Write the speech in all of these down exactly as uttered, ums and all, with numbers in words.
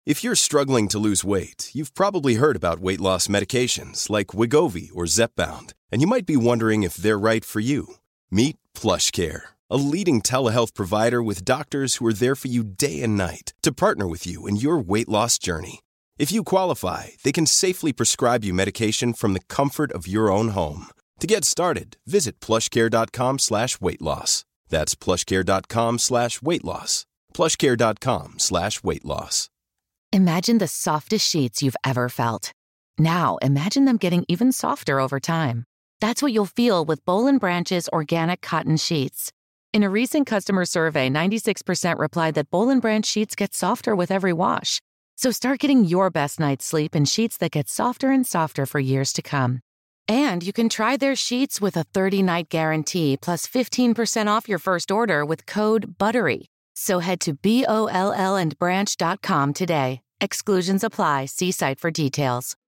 If you're struggling to lose weight, you've probably heard about weight loss medications like Wegovy or Zepbound, and you might be wondering if they're right for you. Meet PlushCare, a leading telehealth provider with doctors who are there for you day and night to partner with you in your weight loss journey. If you qualify, they can safely prescribe you medication from the comfort of your own home. To get started, visit plushcare.com slash weight loss. That's plushcare.com slash weight loss. plushcare.com slash weight loss. Imagine the softest sheets you've ever felt. Now, imagine them getting even softer over time. That's what you'll feel with Boll and Branch's organic cotton sheets. In a recent customer survey, ninety-six percent replied that Boll and Branch sheets get softer with every wash. So start getting your best night's sleep in sheets that get softer and softer for years to come. And you can try their sheets with a thirty-night guarantee plus fifteen percent off your first order with code BUTTERY. So head to B O L L and branch dot com today. Exclusions apply. See site for details.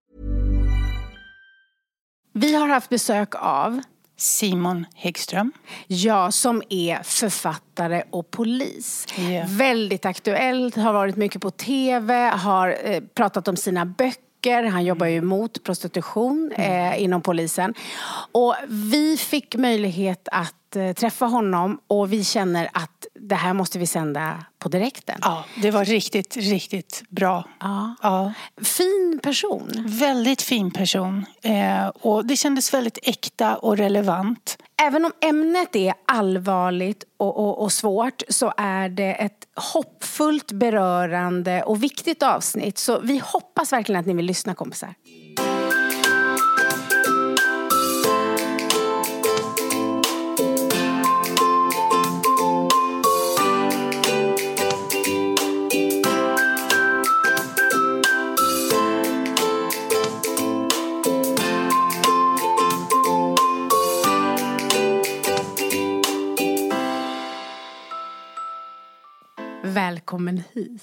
Vi har haft besök av Simon Häggström. Ja, som är författare och polis. Yeah. Väldigt aktuellt, har varit mycket på tv, har eh, pratat om sina böcker. Han jobbar ju mot prostitution eh, mm. inom polisen. Och vi fick möjlighet att eh, träffa honom och vi känner att det här måste vi sända på direkten. Ja, det var riktigt, riktigt bra. Ja. Ja. Fin person. Väldigt fin person. Eh, och det kändes väldigt äkta och relevant. Även om ämnet är allvarligt och, och, och svårt så är det ett hoppfullt, berörande och viktigt avsnitt. Så vi hoppas verkligen att ni vill lyssna, kompisar. Välkommen hit,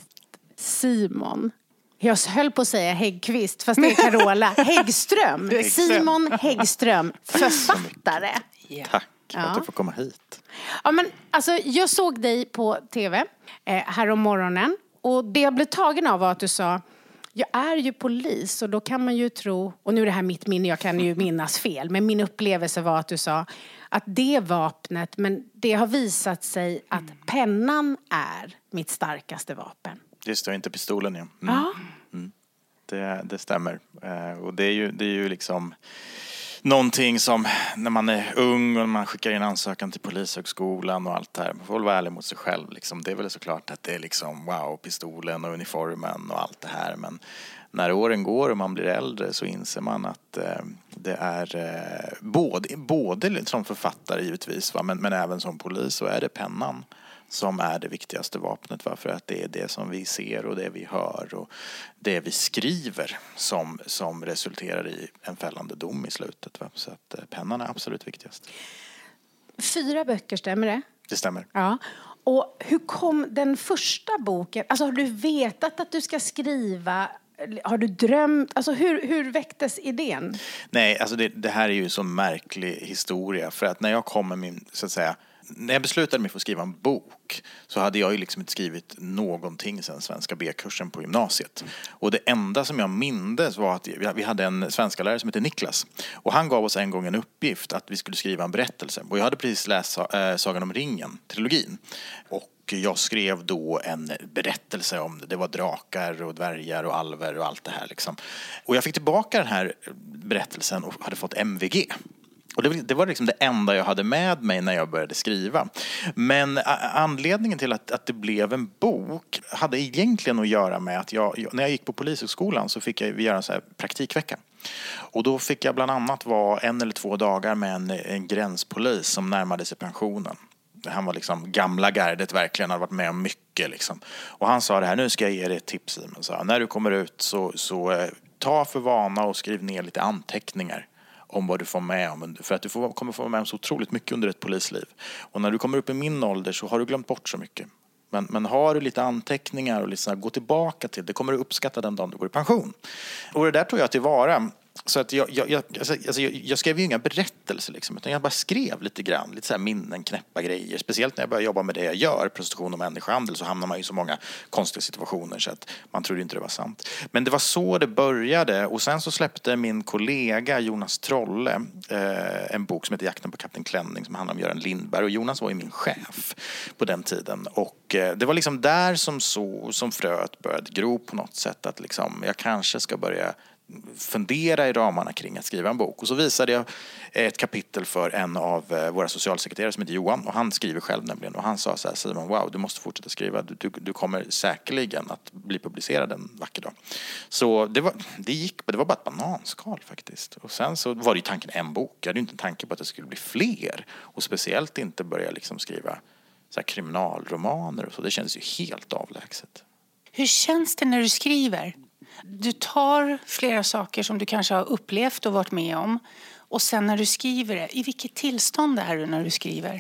Simon. Jag höll på att säga Häggqvist, fast det är Carola. Häggström. Simon Häggström, författare. Yeah. Tack för ja. att du får komma hit. Ja, men, alltså, jag såg dig på tv eh, här om morgonen. Och det jag blev tagen av var att du sa, jag är ju polis och då kan man ju tro, och nu är det här mitt minne, jag kan ju minnas fel, men min upplevelse var att du sa att det är vapnet, men det har visat sig att pennan är mitt starkaste vapen. Just det, inte pistolen, ja. Mm. Ja. Mm. Det, det stämmer. Eh, och det är ju, det är ju liksom någonting som när man är ung och man skickar in ansökan till polishögskolan och allt det här. Man får väl vara ärlig mot sig själv. Liksom. Det är väl såklart att det är liksom wow, pistolen och uniformen och allt det här. Men när åren går och man blir äldre så inser man att eh, det är eh, både, både som författare givetvis, va? Men, men även som polis så är det pennan som är det viktigaste vapnet, va? För att det är det som vi ser och det vi hör och det vi skriver som, som resulterar i en fällande dom i slutet, va? Så att eh, pennan är absolut viktigast. Fyra böcker, stämmer det? Det stämmer. Ja. Och hur kom den första boken? Alltså har du vetat att du ska skriva? Har du drömt? Alltså hur, hur väcktes idén? Nej, alltså det, det här är ju en så märklig historia. För att när jag kom med min, så att säga, när jag beslutade mig för att skriva en bok så hade jag ju liksom inte skrivit någonting sedan svenska B-kursen på gymnasiet. Och det enda som jag mindes var att vi hade en svenska lärare som heter Niklas. Och han gav oss en gång en uppgift att vi skulle skriva en berättelse. Och jag hade precis läst äh, Sagan om ringen, trilogin. Och jag skrev då en berättelse om det. Det var drakar och dvärgar och alver och allt det här liksom. Och jag fick tillbaka den här berättelsen och hade fått M V G. Och det, det var liksom det enda jag hade med mig när jag började skriva. Men anledningen till att, att det blev en bok hade egentligen att göra med att jag, jag när jag gick på polishögskolan så fick jag göra en så här praktikvecka. Och då fick jag bland annat vara en eller två dagar med en, en gränspolis som närmade sig pensionen. Han var liksom gamla gardet verkligen, hade varit med om mycket liksom. Och han sa det här, nu ska jag ge dig ett tips, Simon. Så när du kommer ut så, så eh, ta för vana och skriv ner lite anteckningar om vad du får med om. För att du får, kommer få med om så otroligt mycket under ett polisliv. Och när du kommer upp i min ålder så har du glömt bort så mycket. Men, men har du lite anteckningar och liksom gå tillbaka till, det kommer du uppskatta den dagen du går i pension. Och det där tog jag tillvara. Så att jag, jag, jag, alltså jag, jag skrev ju inga berättelser liksom, utan jag bara skrev lite grann, lite så här minnen, knäppa grejer. Speciellt när jag började jobba med det jag gör, prostitution och människohandel, så hamnar man i så många konstiga situationer så att man trodde inte det var sant. Men det var så det började, och sen så släppte min kollega Jonas Trolle eh, en bok som heter Jakten på Kapten Klänning, som handlar om Göran Lindberg, och Jonas var ju min chef på den tiden. Och eh, det var liksom där som, så, som fröet började gro på något sätt, att liksom, jag kanske ska börja fundera i ramarna kring att skriva en bok. Och så visade jag ett kapitel för en av våra socialsekreterare som heter Johan, och han skriver själv nämligen, och han sa så här: Simon, wow, du måste fortsätta skriva, du, du, du kommer säkerligen att bli publicerad en vacker dag. Så det, var, det gick, det var bara ett bananskal faktiskt. Och sen så var det ju tanken en bok, jag hade ju inte en tanke på att det skulle bli fler, och speciellt inte börja liksom skriva så här kriminalromaner och så. Det kändes ju helt avlägset. Hur känns det när du skriver? Du tar flera saker som du kanske har upplevt och varit med om, och sen när du skriver det, i vilket tillstånd är du när du skriver?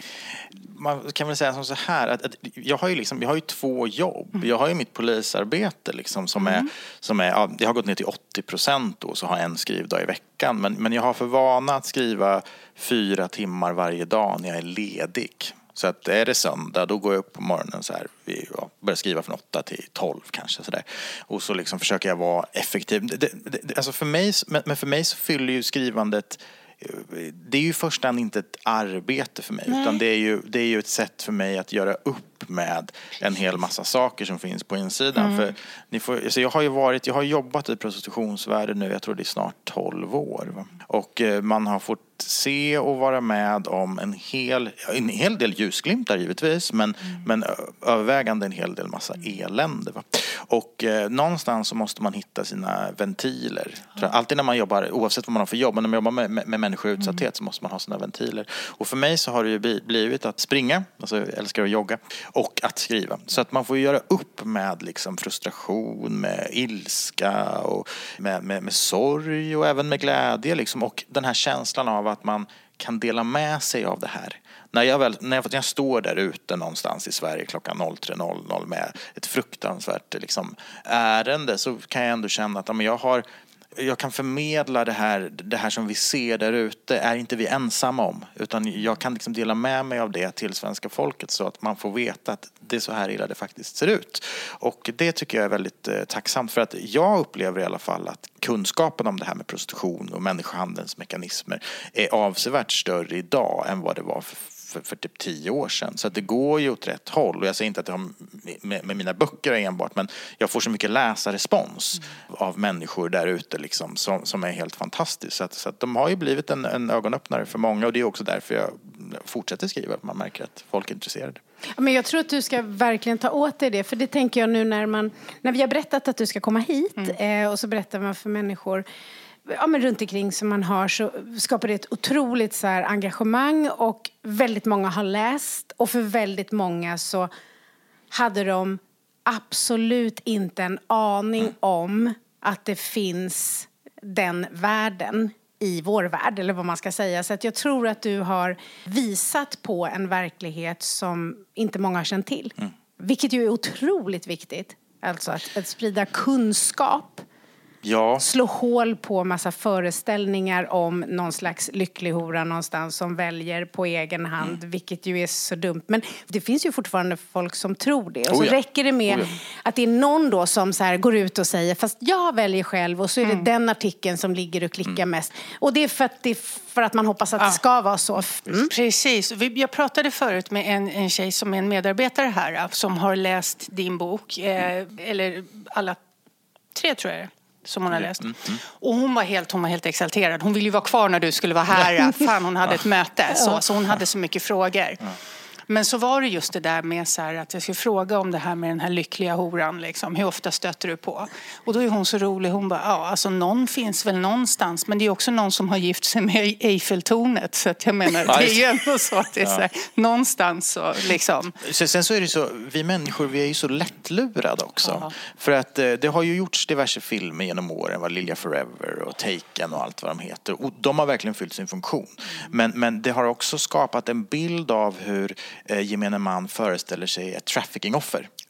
Man kan väl säga som så här, att, att jag har ju liksom, jag har ju två jobb. Mm. Jag har ju mitt polisarbete liksom, som mm. är, som är ja, jag har gått ner till åttio procent då, så har en skrivdag i veckan. Men, men jag har för vana att skriva fyra timmar varje dag när jag är ledig. Så att är det söndag, då går jag upp på morgonen så här, vi ja, börjar skriva från åtta till tolv kanske så där. Och så liksom försöker jag vara effektiv. Det, det, det, alltså för mig, men för mig så fyller ju skrivandet, det är ju först och inte ett arbete för mig. Nej. Utan det är, ju, det är ju ett sätt för mig att göra upp med en hel massa saker som finns på insidan. Mm. För ni får, alltså jag har ju varit, jag har jobbat i prostitutionsvärlden nu, jag tror det är snart tolv år. Va? Och man har fått se och vara med om en hel, en hel del ljusglimtar givetvis, men, mm. men övervägande en hel del massa elände. Va? Och eh, någonstans så måste man hitta sina ventiler. Mm. Alltid när man jobbar, oavsett vad man har för jobb, men när man jobbar med, med, med människor i utsatthet mm. så måste man ha sina ventiler. Och för mig så har det ju blivit att springa, alltså jag älskar att jogga, och att skriva. Så att man får göra upp med liksom frustration, med ilska och med, med, med sorg och även med glädje liksom. Och den här känslan av att man kan dela med sig av det här. När jag, väl, när jag, när jag står där ute någonstans i Sverige klockan tre noll noll med ett fruktansvärt liksom, ärende, så kan jag ändå känna att ja, men jag har jag kan förmedla det här, det här som vi ser där ute är inte vi ensamma om, utan jag kan liksom dela med mig av det till svenska folket så att man får veta att det är så här illa det faktiskt ser ut. Och det tycker jag är väldigt eh, tacksamt, för att jag upplever i alla fall att kunskapen om det här med prostitution och människohandelns mekanismer är avsevärt större idag än vad det var för För, för typ tio år sedan. Så att det går ju åt rätt håll. Och jag säger inte att det har med, med mina böcker enbart, men jag får så mycket läsarrespons mm. av människor där ute liksom, som, som är helt fantastiskt. Så att, så att de har ju blivit en, en ögonöppnare för många, och det är också därför jag fortsätter skriva. Man märker att folk är intresserade. Ja, men jag tror att du ska verkligen ta åt dig det, för det tänker jag nu när man när vi har berättat att du ska komma hit mm. eh, och så berättar man för människor ja, men runt omkring som man har, så skapar det ett otroligt så här engagemang, och väldigt många har läst, och för väldigt många så hade de absolut inte en aning om att det finns den världen i vår värld, eller vad man ska säga. Så att jag tror att du har visat på en verklighet som inte många har känt till. Mm. Vilket ju är otroligt viktigt. Alltså att, att sprida kunskap. Ja. Slå hål på massa föreställningar om någon slags lycklig hora någonstans som väljer på egen hand, mm. vilket ju är så dumt. Men det finns ju fortfarande folk som tror det. Och så oh ja. räcker det med oh ja. att det är någon då som så här går ut och säger, fast jag väljer själv, och så är det mm. den artikeln som ligger och klickar mm. mest. Och det är för att, det är för att man hoppas att ja. det ska vara så. Mm. Precis. Jag pratade förut med en, en tjej som är en medarbetare här, som har läst din bok, eh, eller alla tre tror jag som hon har läst. Mm, mm. Och hon var helt, hon var helt exalterad. Hon ville ju vara kvar när du skulle vara här. Fan, hon hade ett möte. Så, så hon hade så mycket frågor. Men så var det just det där med så här, att jag skulle fråga om det här med den här lyckliga horan. Liksom. Hur ofta stöter du på? Och då är hon så rolig. Hon bara, ja, alltså någon finns väl någonstans. Men det är också någon som har gift sig med Eiffeltornet. Så att jag menar, det är ju ändå så att det är så här, någonstans så liksom. Sen så är det så, vi människor, vi är ju så lättlurade också. Aha. För att det har ju gjorts diverse filmer genom åren. Vad Lilja Forever och Taken och allt vad de heter. Och de har verkligen fyllt sin funktion. Men, men det har också skapat en bild av hur gemene man föreställer sig ett trafficking-offer.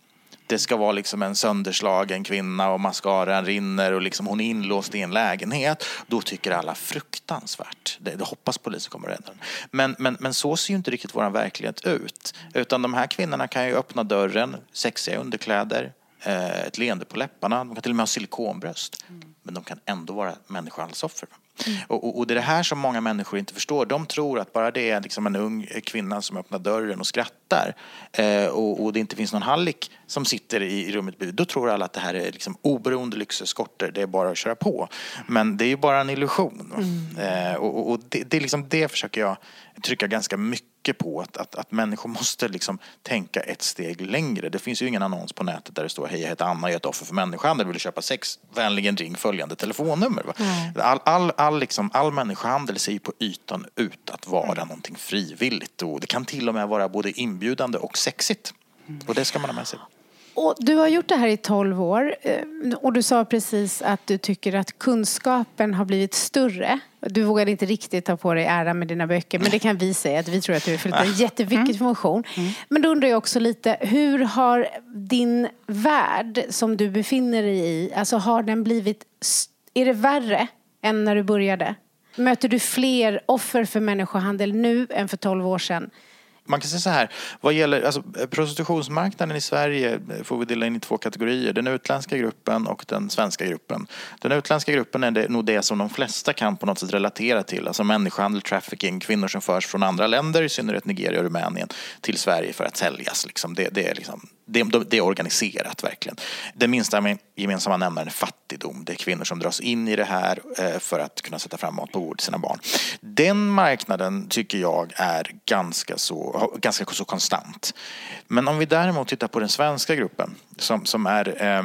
det ska vara liksom en sönderslagen kvinna och mascaran rinner och liksom hon är inlåst i en lägenhet. Då tycker alla fruktansvärt. Det, det hoppas polisen kommer att rädda den. Men, men, men så ser ju inte riktigt vår verklighet ut. Utan de här kvinnorna kan ju öppna dörren, sexiga underkläder, ett leende på läpparna. De kan till och med ha silikonbröst. Mm. Men de kan ändå vara människohandelsoffer. Mm. Och, och, och det är det här som många människor inte förstår. De tror att bara det är liksom en ung kvinna som öppnar dörren och skrattar. Eh, och, och det inte finns någon hallick som sitter i, i rummet. Då tror alla att det här är liksom oberoende lyxeskorter. Det är bara att köra på. Men det är ju bara en illusion. Mm. Eh, och och det, det, är liksom det försöker jag trycka ganska mycket på. Att, att, att människor måste liksom tänka ett steg längre. Det finns ju ingen annons på nätet där det står hej, jag heter Anna, jag är ett offer för människohandel, vill köpa sex, vänligen ring följande telefonnummer. Va? Mm. All, all, all, liksom, all människohandel ser ju på ytan ut att vara mm. någonting frivilligt. Och det kan till och med vara både inbjudande och sexigt. Mm. Och det ska man ha med sig. Och du har gjort det här i tolv år och du sa precis att du tycker att kunskapen har blivit större. Du vågade inte riktigt ta på dig ära med dina böcker, men det kan vi säga att vi tror att du har fyllt en jätteviktig funktion. Mm. Men då undrar jag också lite, hur har din värld som du befinner dig i, alltså har den blivit, är det värre än när du började? Möter du fler offer för människohandel nu än för tolv år sedan? Man kan säga så här, vad gäller alltså, prostitutionsmarknaden i Sverige får vi dela in i två kategorier. Den utländska gruppen och den svenska gruppen. Den utländska gruppen är det, nog det som de flesta kan på något sätt relatera till. Alltså människohandel, trafficking, kvinnor som förs från andra länder, i synnerhet Nigeria och Rumänien, till Sverige för att säljas. Liksom. Det, det, är liksom, det, det är organiserat verkligen. Den minsta gemensamma nämnaren är fattigdom. Det är kvinnor som dras in i det här för att kunna sätta fram mat på bordet till sina barn. Den marknaden tycker jag är ganska så ganska så konstant. Men om vi däremot tittar på den svenska gruppen som, som är eh,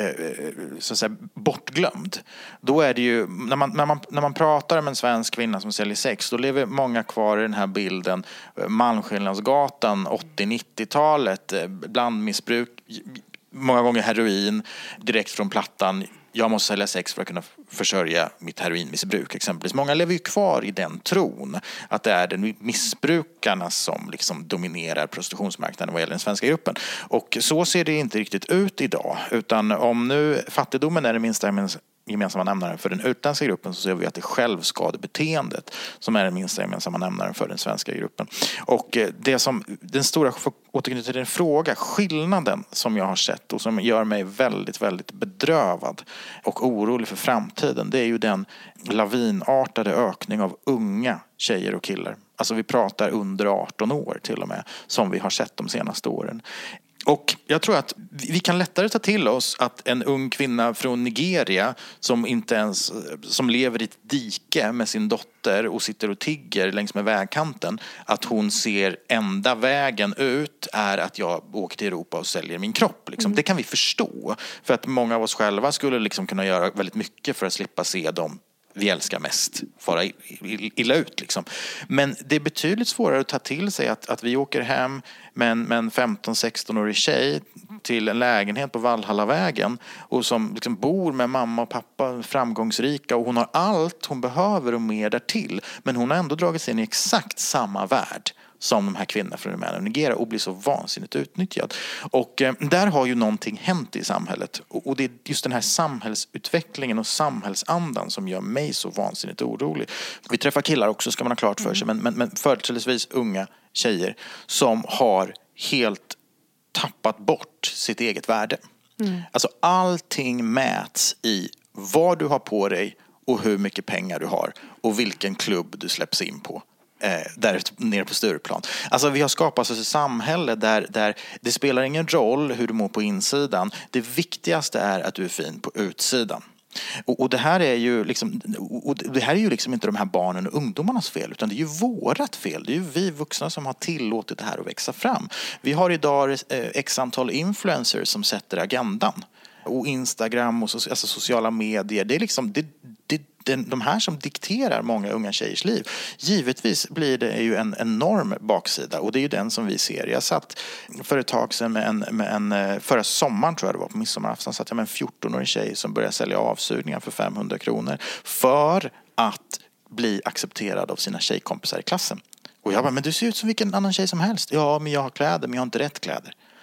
så att säga bortglömd, då är det ju när man, när, man, när man pratar om en svensk kvinna som säljer sex, då lever många kvar i den här bilden Malmskillnadsgatan åttio-nittiotalet, blandmissbruk, många gånger heroin direkt från plattan. Jag måste sälja sex för att kunna försörja mitt heroinmissbruk exempelvis. Många lever ju kvar i den tron att det är den missbrukarna som liksom dominerar prostitutionsmarknaden vad gäller den svenska gruppen. Och så ser det inte riktigt ut idag. Utan om nu fattigdomen är det minsta gemensamma nämnaren för den utländska gruppen, så ser vi att det är självskadebeteendet som är den minsta gemensamma nämnaren för den svenska gruppen. Och det som, den stora, återknyter till den fråga, skillnaden som jag har sett och som gör mig väldigt, väldigt bedrövad och orolig för framtiden, det är ju den lavinartade ökning av unga tjejer och killar. Alltså vi pratar under arton år till och med, som vi har sett de senaste åren. Och jag tror att vi kan lättare ta till oss att en ung kvinna från Nigeria som inte ens som lever i ett dike med sin dotter och sitter och tigger längs med vägkanten, att hon ser enda vägen ut är att jag åker till Europa och säljer min kropp. Liksom. Mm. Det kan vi förstå. För att många av oss själva skulle liksom kunna göra väldigt mycket för att slippa se dem vi älskar mest fara illa ut liksom. Men det är betydligt svårare att ta till sig att, att vi åker hem med en, med en femton-sexton-årig tjej till en lägenhet på Valhallavägen och som liksom bor med mamma och pappa, framgångsrika, och hon har allt hon behöver och mer därtill, men hon har ändå dragit sig in i exakt samma värld som de här kvinnorna från Rumänien och Nigeria och blir så vansinnigt utnyttjad. Och eh, där har ju någonting hänt i samhället. Och, och det är just den här samhällsutvecklingen och samhällsandan som gör mig så vansinnigt orolig. Vi träffar killar också, ska man ha klart för sig, men, men, men företrädesvis unga tjejer som har helt tappat bort sitt eget värde. Mm. Alltså allting mäts i vad du har på dig och hur mycket pengar du har och vilken klubb du släpps in på. Eh, där nere på Stureplan. Alltså vi har skapat ett samhälle där, där det spelar ingen roll hur du mår på insidan. Det viktigaste är att du är fin på utsidan. Och, och det här är ju liksom, och det här är ju liksom inte de här barnen och ungdomarnas fel, utan det är ju vårat fel. Det är ju vi vuxna som har tillåtit det här att växa fram. Vi har idag eh, x antal influencers som sätter agendan. Och Instagram och so- alltså sociala medier, det är liksom det, det de här som dikterar många unga tjejers liv. Givetvis blir det ju en enorm baksida, och det är ju den som vi ser. Jag satt för ett tag sedan med en, med en förra sommaren tror jag det var, på midsommarafton, satt jag med en fjorton-årig tjej som började sälja avsugningar för femhundra kronor för att bli accepterad av sina tjejkompisar i klassen. Och jag bara, men du ser ut som vilken annan tjej som helst. Ja, men jag har kläder, men jag har inte rätt kläder.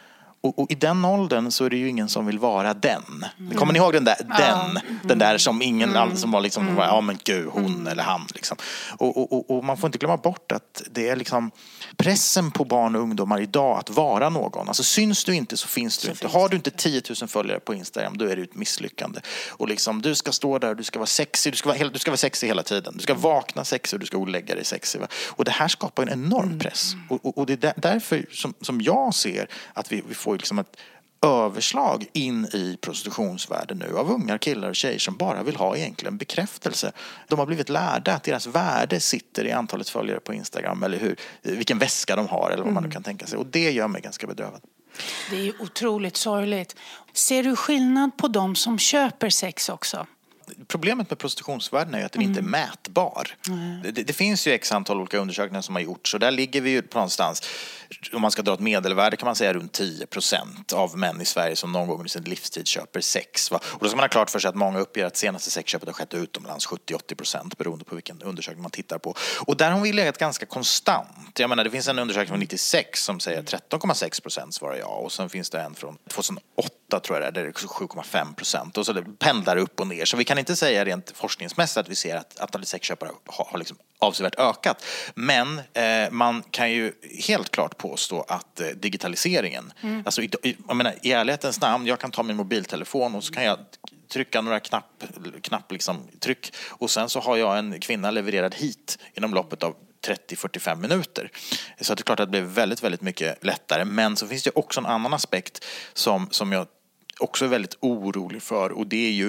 Och, och i den åldern så är det ju ingen som vill vara den. Mm. Kommer ni ihåg den där, den, mm. den där som ingen mm. all, som var liksom, mm. ja men gud, hon mm. eller han liksom. Och, och, och, och man får inte glömma bort att det är liksom pressen på barn och ungdomar idag att vara någon. Alltså syns du inte så finns du så inte. Finns Har du inte tio tusen följare på Instagram, då är det ett misslyckande. Och liksom, du ska stå där, du ska vara sexig, du ska vara, du ska vara sexig hela tiden. Du ska vakna sexig och du ska lägga dig sexig. Va? Och det här skapar en enorm press. Mm. Och, och, och det är därför som, som jag ser att vi, vi får liksom ett överslag in i prostitutionsvärlden nu av unga killar och tjejer som bara vill ha egentligen bekräftelse. De har blivit lärda att deras värde sitter i antalet följare på Instagram eller hur, vilken väska de har eller vad man nu kan tänka sig. Och det gör mig ganska bedrövad. Det är ju otroligt sorgligt. Ser du skillnad på de som köper sex också? Problemet med prostitutionsvärlden är ju att den mm. inte är mätbar. Mm. Det, det finns ju x antal olika undersökningar som har gjorts. Så där ligger vi ju på någonstans, om man ska dra ett medelvärde kan man säga runt tio procent av män i Sverige som någon gång i sin livstid köper sex. Va? Och då ska man ha klart för sig att många uppger att senaste sexköpet har skett utomlands, sjuttio till åttio procent beroende på vilken undersökning man tittar på. Och där har vi legat ganska konstant. Jag menar, det finns en undersökning från nittiosex som säger tretton komma sex procent svarar ja. Och sen finns det en från tjugohundraåtta tror jag det är, det är sju komma fem procent. Och så det pendlar upp och ner. Så vi kan inte säga rent forskningsmässigt att vi ser att antalet sexköpare har, har liksom avsevärt ökat. Men eh, man kan ju helt klart påstå att eh, digitaliseringen, mm. alltså i, i, jag menar, i ärlighetens namn, jag kan ta min mobiltelefon och så kan jag trycka några knapp, knapp liksom, tryck och sen så har jag en kvinna levererad hit inom loppet av trettio till fyrtiofem minuter. Så det är klart att det blir väldigt, väldigt mycket lättare. Men så finns det också en annan aspekt som, som jag också är väldigt orolig för och det är ju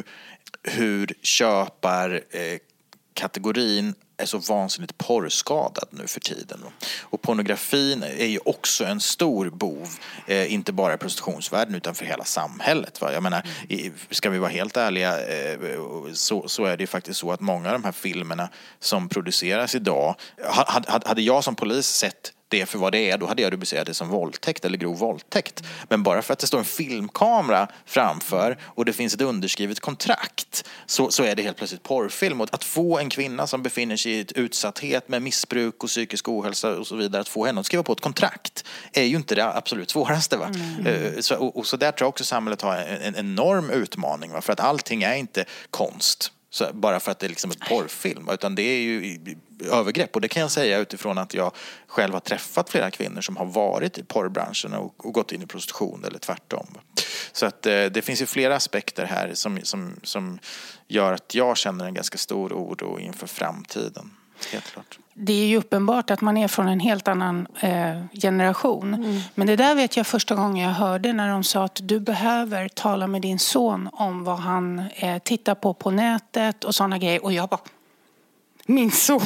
hur köpar eh, kategorin är så vansinnigt porrskadad nu för tiden. Och pornografin är ju också en stor bov, eh, inte bara i prostitutionsvärlden utan för hela samhället. Va? Jag menar, i, ska vi vara helt ärliga eh, så, så är det ju faktiskt så att många av de här filmerna som produceras idag, hade, hade jag som polis sett det för vad det är, då hade jag rubricerat det som våldtäkt eller grov våldtäkt. Men bara för att det står en filmkamera framför och det finns ett underskrivet kontrakt så, så är det helt plötsligt porrfilm. Och att få en kvinna som befinner sig i ett utsatthet med missbruk och psykisk ohälsa och så vidare, att få henne att skriva på ett kontrakt är ju inte det absolut svåraste. Va? Mm. Så, och, och så där tror jag också samhället har en, en enorm utmaning. Va? För att allting är inte konst. Så bara för att det är liksom ett porrfilm, utan det är ju övergrepp. Och det kan jag säga utifrån att jag själv har träffat flera kvinnor som har varit i porrbranschen och, och gått in i prostitution eller tvärtom. Så att eh, det finns ju flera aspekter här som, som, som gör att jag känner en ganska stor oro inför framtiden. Helt klart. Det är ju uppenbart att man är från en helt annan eh, generation. Mm. Men det där vet jag första gången jag hörde när de sa att du behöver tala med din son om vad han eh, tittar på på nätet och sådana grejer. Och jag bara, min son.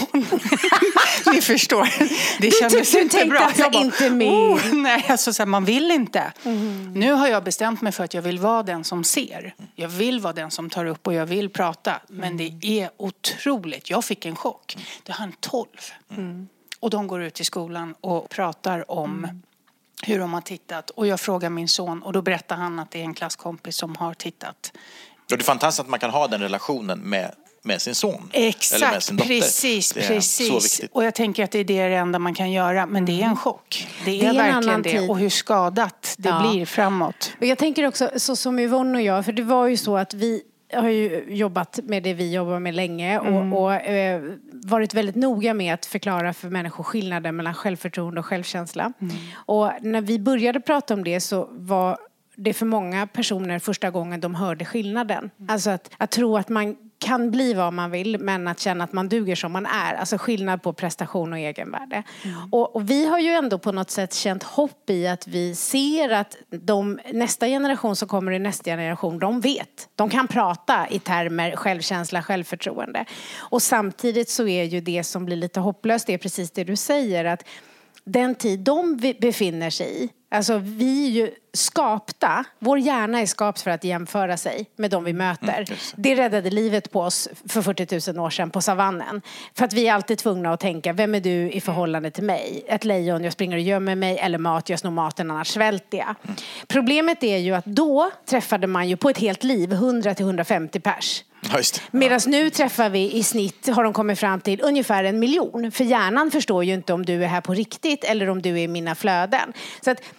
Ni förstår. Det kändes du inte bra. Jag bara, inte mer. Oh, nej, alltså så här, man vill inte. Mm. Nu har jag bestämt mig för att jag vill vara den som ser. Jag vill vara den som tar upp och jag vill prata. Mm. Men det är otroligt. Jag fick en chock. Det har han tolv. Mm. Och de går ut i skolan och pratar om mm. hur de har tittat. Och jag frågar min son och då berättar han att det är en klasskompis som har tittat. Och det är fantastiskt att man kan ha den relationen med med sin son. Exakt, eller med sin dotter. Precis, precis. Och jag tänker att det är det enda man kan göra. Men det är en chock. Det är, det är verkligen det. Tid. Och hur skadat det ja. blir framåt. Och jag tänker också, så som Yvonne och jag, för det var ju så att vi har ju jobbat med det vi jobbar med länge mm. och, och eh, varit väldigt noga med att förklara för människor skillnaden mellan självförtroende och självkänsla. Mm. Och när vi började prata om det så var det för många personer första gången de hörde skillnaden. Mm. Alltså att, att tro att man kan bli vad man vill men att känna att man duger som man är. Alltså skillnad på prestation och egenvärde. Mm. Och, och vi har ju ändå på något sätt känt hopp i att vi ser att de, nästa generation som kommer i nästa generation, de vet. De kan prata i termer självkänsla, självförtroende. Och samtidigt så är ju det som blir lite hopplöst, det är precis det du säger, att den tid de befinner sig i, alltså vi är ju skapta, vår hjärna är skapt för att jämföra sig med de vi möter. Mm, det räddade livet på oss för fyrtio tusen år sedan på savannen. För att vi är alltid tvungna att tänka, vem är du i förhållande till mig? Ett lejon, jag springer och gömmer mig, eller mat, jag snor maten, annars svälter jag. Mm. Problemet är ju att då träffade man ju på ett helt liv hundra till hundrafemtio pers. Medan nu träffar vi i snitt, har de kommit fram till ungefär en miljon. För hjärnan förstår ju inte om du är här på riktigt eller om du är i mina flöden. Så att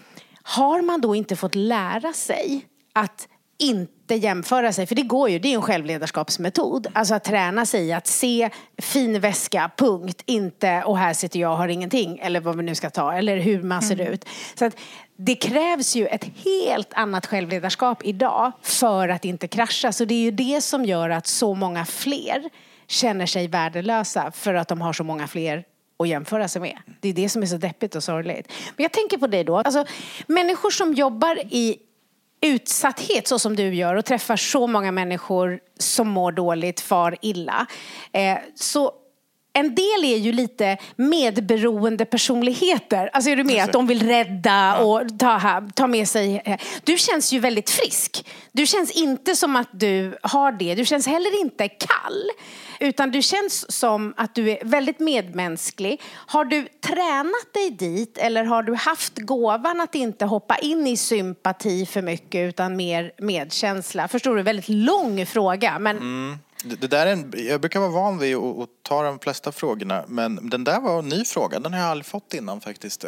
har man då inte fått lära sig att inte jämföra sig, för det går ju, det är en självledarskapsmetod, alltså att träna sig att se fin väska, punkt, inte och här sitter jag och har ingenting, eller vad vi nu ska ta, eller hur man ser mm. ut. Så att det krävs ju ett helt annat självledarskap idag för att inte krascha, så det är ju det som gör att så många fler känner sig värdelösa, för att de har så många fler att jämföra sig med. Det är det som är så deppigt och sorgligt. Men jag tänker på dig då, alltså människor som jobbar i utsatthet så som du gör och träffar så många människor som mår dåligt, far illa. Eh, så en del är ju lite medberoende personligheter. Alltså är du med att de vill rädda och ta, ta med sig. Du känns ju väldigt frisk. Du känns inte som att du har det. Du känns heller inte kall. Utan du känns som att du är väldigt medmänsklig. Har du tränat dig dit eller har du haft gåvan att inte hoppa in i sympati för mycket utan mer medkänsla? Förstår du? Väldigt lång fråga, men... Mm. Det, det där är en, jag brukar vara van vid att, att ta de flesta frågorna, men den där var en ny fråga. Den har jag aldrig fått innan faktiskt.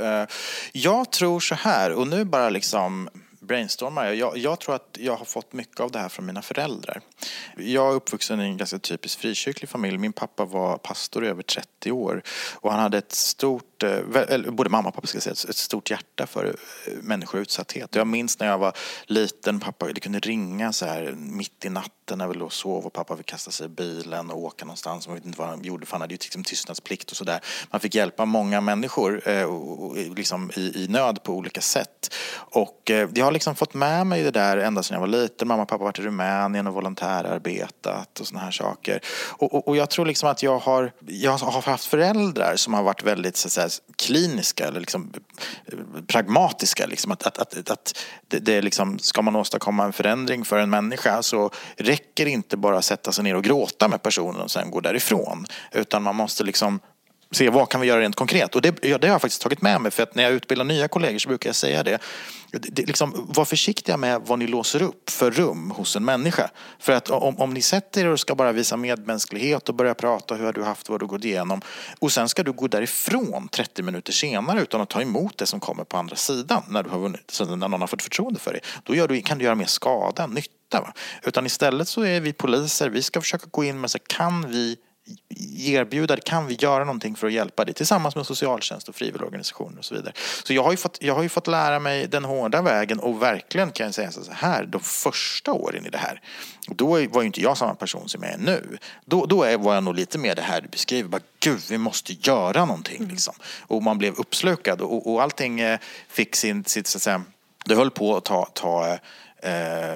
Jag tror så här, och nu bara liksom brainstormar jag. jag. Jag tror att jag har fått mycket av det här från mina föräldrar. Jag är uppvuxen i en ganska typisk frikyrklig familj. Min pappa var pastor i över trettio år och han hade ett stort, eller både mamma och pappa ska säga, ett stort hjärta för människor i utsatthet. Jag minns när jag var liten, pappa, det kunde ringa så här mitt i natten när vi låg och sov och pappa fick kasta sig i bilen och åka någonstans. Man vet inte vad han gjorde, för han hade ju liksom tystnadsplikt och sådär. Man fick hjälpa många människor eh, och, liksom i, i nöd på olika sätt. Och eh, jag har liksom fått med mig det där ända sedan jag var liten. Mamma och pappa har varit i Rumänien och volontärarbetat och såna här saker. Och, och, och jag tror liksom att jag har, jag har haft föräldrar som har varit väldigt så att säga, kliniska eller liksom pragmatiska. Liksom, att, att, att, att det, det är liksom, ska man åstadkomma en förändring för en människa så räcker inte bara att sätta sig ner och gråta med personen och sen gå därifrån. Utan man måste liksom se vad kan vi göra rent konkret. Och det, ja, det har jag faktiskt tagit med mig, för att när jag utbildar nya kollegor så brukar jag säga det. det, det liksom, var försiktiga med vad ni låser upp för rum hos en människa. För att om, om ni sätter er och ska bara visa medmänsklighet och börja prata hur har du haft, vad du gått igenom, och sen ska du gå därifrån trettio minuter senare utan att ta emot det som kommer på andra sidan när du har vunnit, så när någon har fått förtroende för dig, då gör du, kan du göra mer skada än nytta. Va? Utan istället så är vi poliser, vi ska försöka gå in med så kan vi erbjuda, kan vi göra någonting för att hjälpa dig tillsammans med socialtjänst och frivilligorganisationer och så vidare. Så jag har ju fått, jag har ju fått lära mig den hårda vägen, och verkligen kan jag säga så här, de första åren i det här, då var ju inte jag samma person som jag är nu. Då, då är, var jag nog lite mer det här du beskriver, bara gud, vi måste göra någonting mm. liksom. Och man blev uppslukad och, och allting fick sin, sitt så att säga, det höll på att ta, ta Eh,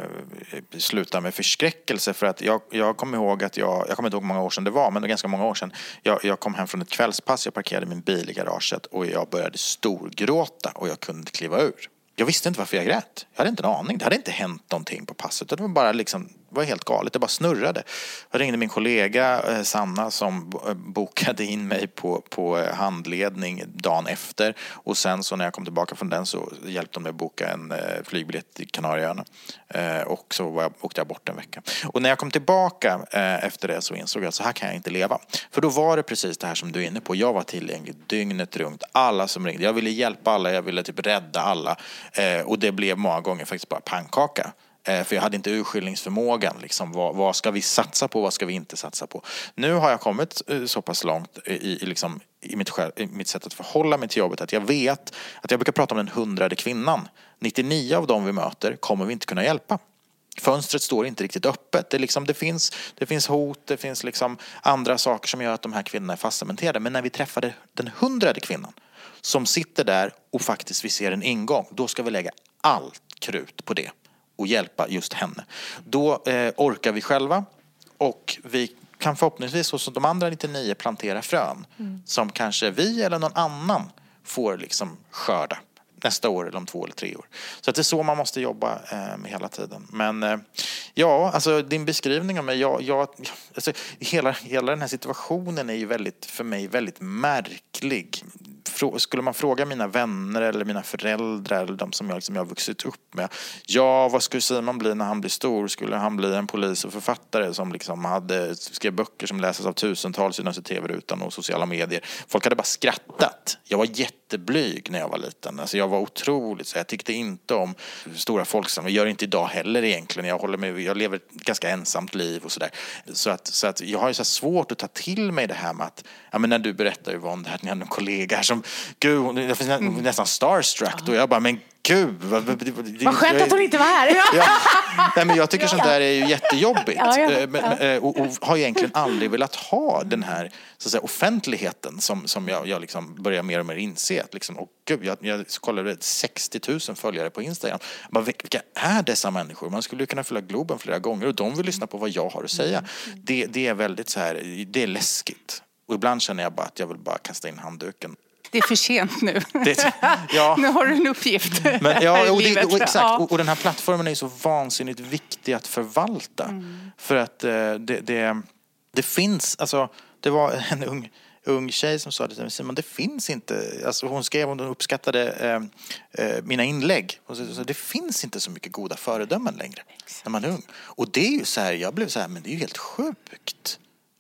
sluta med förskräckelse, för att jag, jag kommer ihåg att jag, jag kommer inte ihåg hur många år sedan det var, men det var ganska många år sedan. Jag, jag kom hem från ett kvällspass, jag parkerade min bil i garaget och jag började storgråta och jag kunde inte kliva ur. Jag visste inte varför jag grät. Jag hade inte en aning. Det hade inte hänt någonting på passet. Det var bara liksom, det var helt galet. Det bara snurrade. Jag ringde min kollega eh, Sanna som bokade in mig på, på handledning dagen efter. Och sen så när jag kom tillbaka från den så hjälpte de mig att boka en eh, flygbiljett till Kanarieöarna. Eh, och så var jag, åkte jag bort en vecka. Och när jag kom tillbaka eh, efter det så insåg jag att så här kan jag inte leva. För då var det precis det här som du är inne på. Jag var tillgänglig dygnet runt. Alla som ringde. Jag ville hjälpa alla. Jag ville typ rädda alla. Eh, och det blev många gånger faktiskt bara pannkaka. Eh, för jag hade inte urskiljningsförmågan. Liksom, vad, vad ska vi satsa på? Vad ska vi inte satsa på? Nu har jag kommit eh, så pass långt i, i, liksom, i, mitt själv, i mitt sätt att förhålla mig till jobbet att jag vet att jag brukar prata om den hundrade kvinnan. nittionio av dem vi möter kommer vi inte kunna hjälpa. Fönstret står inte riktigt öppet. Det, liksom, det, finns, det finns hot, det finns liksom andra saker som gör att de här kvinnorna är fastcementerade. Men när vi träffade den hundrade kvinnan som sitter där och faktiskt vi ser en ingång, då ska vi lägga allt krut på det och hjälpa just henne. Då eh, orkar vi själva och vi kan förhoppningsvis hos de andra nittionio plantera frön mm. som kanske vi eller någon annan får liksom skörda nästa år eller om två eller tre år. Så att det är så man måste jobba eh, med hela tiden. Men eh, ja, alltså din beskrivning av mig, jag, jag, alltså, hela, hela den här situationen är ju väldigt, för mig väldigt märklig. Skulle man fråga mina vänner eller mina föräldrar eller de som jag, liksom, jag har vuxit upp med, ja, vad skulle Simon bli när han blir stor? Skulle han bli en polis och författare som liksom hade, skrev böcker som läses av tusentals i tv-rutan och sociala medier? Folk hade bara skrattat. Jag var jätte jätteblyg när jag var liten. Alltså jag var otroligt, så jag tyckte inte om stora folksamlingar. Jag gör inte idag heller egentligen. Jag håller med, jag lever ett ganska ensamt liv och sådär. Så att, så att jag har ju så svårt att ta till mig det här med att, ja men när du berättar ju om det här, ni hade en kollega här som, gud, hon är nästan starstruck. Och jag bara, men gud. Vad, vad, vad skönt att hon inte var här. Ja. Nej, men jag tycker sånt där är ju jättejobbigt. Ja, ja, ja. Men, och, och har egentligen aldrig velat ha den här så att säga, offentligheten som, som jag, jag liksom börjar mer och mer inse. Att liksom, och gud, jag, jag kollade sextio tusen följare på Instagram. Bara, vilka är dessa människor? Man skulle kunna fylla Globen flera gånger och de vill lyssna på vad jag har att säga. Det, det är väldigt så här, det är läskigt. Och ibland känner jag bara att jag vill bara kasta in handduken. Det är för sent nu. Det, ja. Nu har du en uppgift. Men, ja, och, det, och, exakt. Ja. Och, och den här plattformen är ju så vansinnigt viktig att förvalta. Mm. För att eh, det, det, det finns, alltså det var en ung, ung tjej som sa det till mig, Simon, det finns inte, alltså hon skrev om hon uppskattade eh, eh, mina inlägg. Och så, så, det finns inte så mycket goda föredömen längre när man är ung. Och det är ju så här, jag blev så här, men det är ju helt sjukt.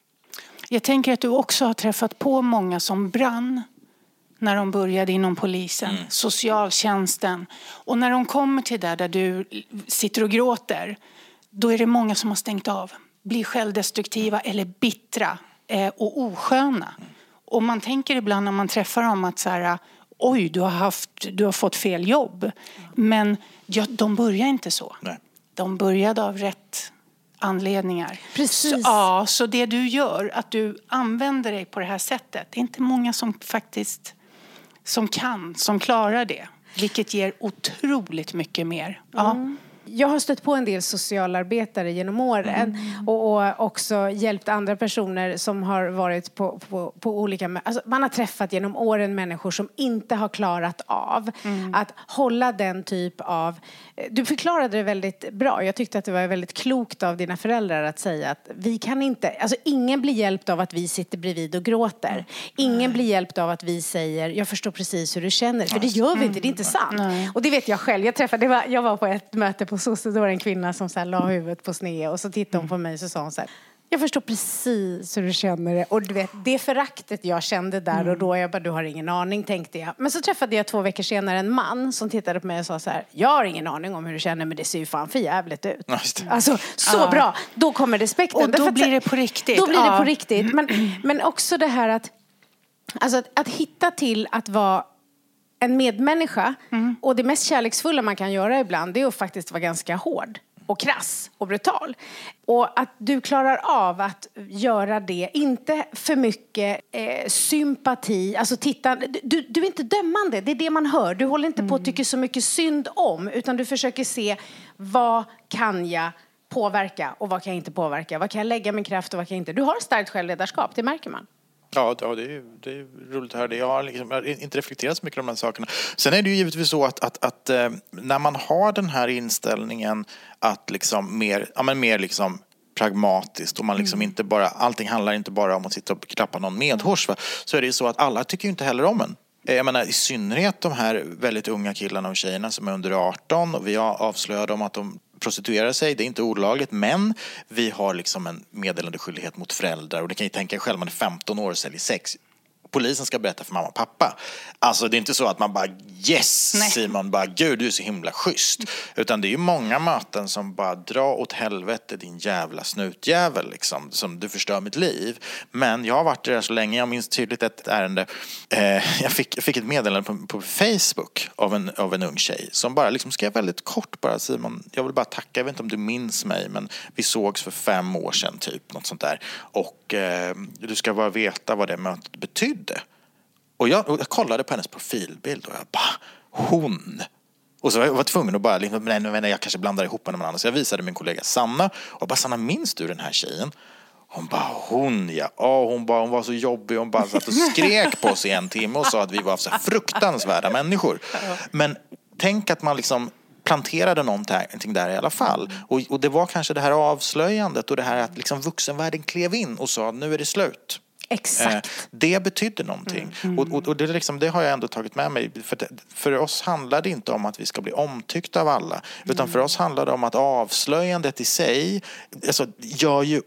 Jag tänker att du också har träffat på många som brann när de började inom polisen, mm. socialtjänsten. Och när de kommer till där, där du sitter och gråter, då är det många som har stängt av. Blir självdestruktiva eller bittra eh, och osköna. Mm. Och man tänker ibland när man träffar dem att så här, oj, du har, haft, du har fått fel jobb. Mm. Men ja, de börjar inte så. Nej. De började av rätt anledningar. Precis. Så, ja, så det du gör, att du använder dig på det här sättet, det är inte många som faktiskt som kan, som klarar det. Vilket ger otroligt mycket mer. Ja. Mm. Jag har stött på en del socialarbetare genom åren mm. och, och också hjälpt andra personer som har varit på, på, på olika... Alltså man har träffat genom åren människor som inte har klarat av mm. att hålla den typ av... Du förklarade det väldigt bra. Jag tyckte att det var väldigt klokt av dina föräldrar att säga att vi kan inte... Alltså ingen blir hjälpt av att vi sitter bredvid och gråter. Mm. Ingen blir hjälpt av att vi säger jag förstår precis hur du känner. För det gör vi inte, det är inte sant. Mm. Och det vet jag själv. Jag träffade, det var, jag var på ett möte på Så, så då var det en kvinna som så här la huvudet på sned och så tittade hon på mig och så sa hon så här, jag förstår precis hur du känner det. Och du vet, det föraktet jag kände där mm. och då jag bara, du har ingen aning, tänkte jag. Men så träffade jag två veckor senare en man som tittade på mig och sa så här, jag har ingen aning om hur du känner, men det ser ju fan för jävligt ut. Alltså, så ja. Bra. Då kommer respekten. Och då blir det på riktigt. Då blir ja. det på riktigt. Men, men också det här att, alltså att, att hitta till att vara en medmänniska mm. och det mest kärleksfulla man kan göra ibland, det är att faktiskt vara ganska hård och krass och brutal. Och att du klarar av att göra det, inte för mycket eh, sympati, alltså titta, du, du är inte dömande, det är det man hör. Du håller inte mm. på att tycka så mycket synd om, utan du försöker se vad kan jag påverka och vad kan jag inte påverka, vad kan jag lägga min kraft och vad kan jag inte. Du har starkt självledarskap, det märker man. Ja, det är, det är roligt att höra det. Jag har, liksom, jag har inte reflekterat så mycket om de här sakerna. Sen är det ju givetvis så att, att, att eh, när man har den här inställningen att liksom mer, ja, men mer liksom pragmatiskt och man liksom mm. inte bara, allting handlar inte bara om att sitta och klappa någon medhårs, va? Så är det ju så att alla tycker ju inte heller om en. Jag menar, i synnerhet de här väldigt unga killarna och tjejerna som är under arton och vi har avslöjat dem att de prostituerar sig, det är inte olagligt, men vi har liksom en meddelandeskyldighet mot föräldrar och det kan ju tänka själv, man är femton år och säljer sex. Polisen ska berätta för mamma och pappa. Alltså det är inte så att man bara yes, Nej. Simon, bara gud du är så himla schysst. Utan det är ju många möten som bara dra åt helvete din jävla snutjävel liksom, som du förstör mitt liv. Men jag har varit där så länge, jag minns tydligt ett ärende. Eh, jag, fick, jag fick ett meddelande på, på Facebook av en, av en ung tjej som bara liksom skrev väldigt kort bara, Simon, jag vill bara tacka, jag vet inte om du minns mig, men vi sågs för fem år sedan typ, något sånt där. Och eh, du ska bara veta vad det mötet betydde. Och jag, och jag kollade på hennes profilbild och jag bara, hon. Och så var jag tvungen att bara, liksom, nej, nej, jag kanske blandar ihop henne med andra. Så jag visade min kollega Sanna och bara, Sanna, minns du den här tjejen? Hon bara, hon ja. Oh, hon, bara, hon var så jobbig, hon bara satt och skrek på oss i en timme och sa att vi var så fruktansvärda människor. Men tänk att man liksom planterade någonting där i alla fall. Och, och det var kanske det här avslöjandet och det här att liksom vuxenvärlden klev in och sa, nu är det slut. Exakt. Det betydde någonting. Mm. Och, och, och det, liksom, det har jag ändå tagit med mig. För, det, för oss handlar det inte om att vi ska bli omtyckta av alla. Utan mm. för oss handlar det om att avslöjandet i sig alltså, gör ju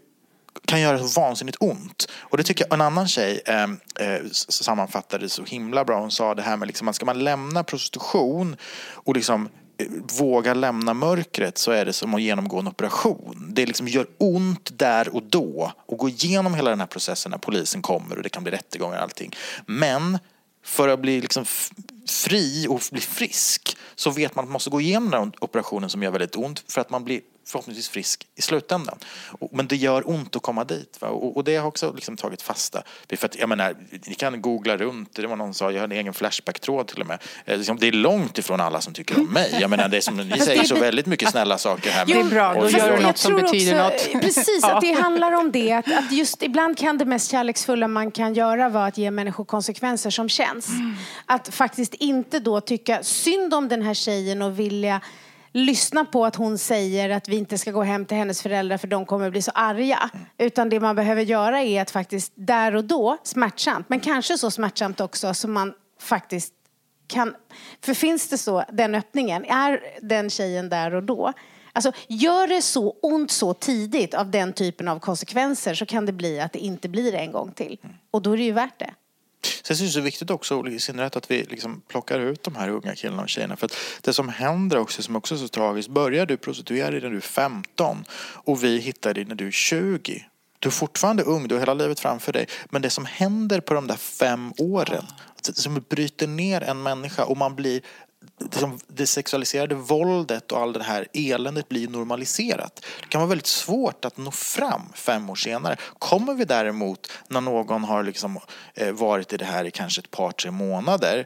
kan göra så vansinnigt ont. Och det tycker jag en annan tjej eh, eh, sammanfattade så himla bra. Hon sa det här med liksom, att ska man lämna prostitution och liksom eh, våga lämna mörkret, så är det som att genomgå en operation. Det liksom gör ont där och då, och gå igenom hela den här processen när polisen kommer och det kan bli rättegångar och allting. Men för att bli liksom fri och bli frisk, så vet man att man måste gå igenom den operationen som gör väldigt ont, för att man blir förhoppningsvis frisk i slutändan. Men det gör ont att komma dit. Va? Och, och det har också liksom tagit fasta. För att, jag menar, ni kan googla runt. Det var någon som sa, jag har en egen Flashback-tråd till och med. Det är långt ifrån alla som tycker om mig. Jag menar, det är som, ni säger så väldigt mycket snälla saker här. Det är bra, då gör du något som betyder också, något. Precis, att det handlar om det. Att, att just ibland kan det mest kärleksfulla man kan göra vara att ge människor konsekvenser som känns. Mm. Att faktiskt inte då tycka synd om den här tjejen och vilja lyssna på att hon säger att vi inte ska gå hem till hennes föräldrar för de kommer bli så arga. Mm. Utan det man behöver göra är att faktiskt där och då, smärtsamt, men kanske så smärtsamt också som man faktiskt kan. För finns det så, den öppningen, är den tjejen där och då? Alltså, gör det så ont så tidigt av den typen av konsekvenser, så kan det bli att det inte blir en gång till. Och då är det ju värt det. Sen syns det viktigt också i synnerhet att vi liksom plockar ut de här unga killarna och tjejerna. För att det som händer också, som också är så tragiskt, börjar du prostituera dig när du är femton och vi hittar dig när du är tjugo. Du är fortfarande ung, du har hela livet framför dig. Men det som händer på de där fem åren, som bryter ner en människa, och man blir... det sexualiserade våldet och all det här eländet blir normaliserat. Det kan vara väldigt svårt att nå fram fem år senare. Kommer vi däremot när någon har liksom varit i det här i kanske ett par, tre månader,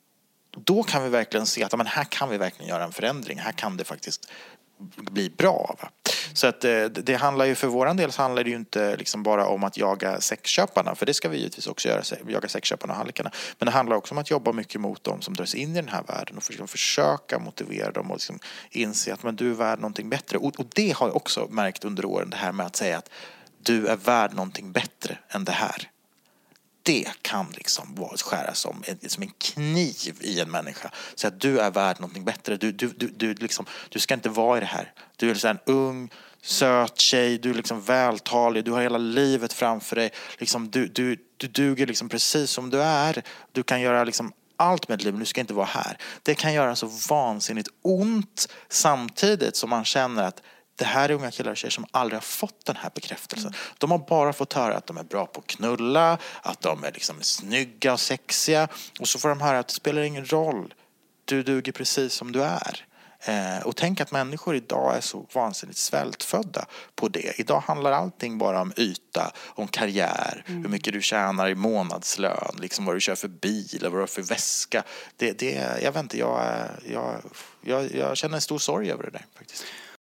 då kan vi verkligen se att men här kan vi verkligen göra en förändring. Här kan det faktiskt bli bra. Va? Så att det, det handlar ju, för våran del så handlar det ju inte liksom bara om att jaga sexköparna, för det ska vi givetvis också göra, jaga sexköparna och hallikarna. Men det handlar också om att jobba mycket mot dem som dras in i den här världen och försöka, försöka motivera dem och liksom inse att men du är värd någonting bättre. Och, och det har jag också märkt under åren, det här med att säga att du är värd någonting bättre än det här. Det kan liksom vara skära som, som en kniv i en människa. Så att du är värd någonting bättre. Du, du, du, du, liksom, du ska inte vara i det här. Du är så en ung, söt tjej. Du är liksom vältalig. Du har hela livet framför dig. Liksom, du, du, du duger liksom precis som du är. Du kan göra liksom allt med ett liv, men du ska inte vara här. Det kan göra så vansinnigt ont, samtidigt som man känner att det här är unga killar och tjejer som aldrig har fått den här bekräftelsen. De har bara fått höra att de är bra på att knulla, att de är liksom snygga och sexiga. Och så får de höra att det spelar ingen roll. Du duger precis som du är. Eh, och tänk att människor idag är så vansinnigt svältfödda på det. Idag handlar allting bara om yta, om karriär, mm. hur mycket du tjänar i månadslön, liksom vad du kör för bil och vad du har för väska. Det, det, jag vet inte, jag, jag, jag, jag känner en stor sorg över det där faktiskt.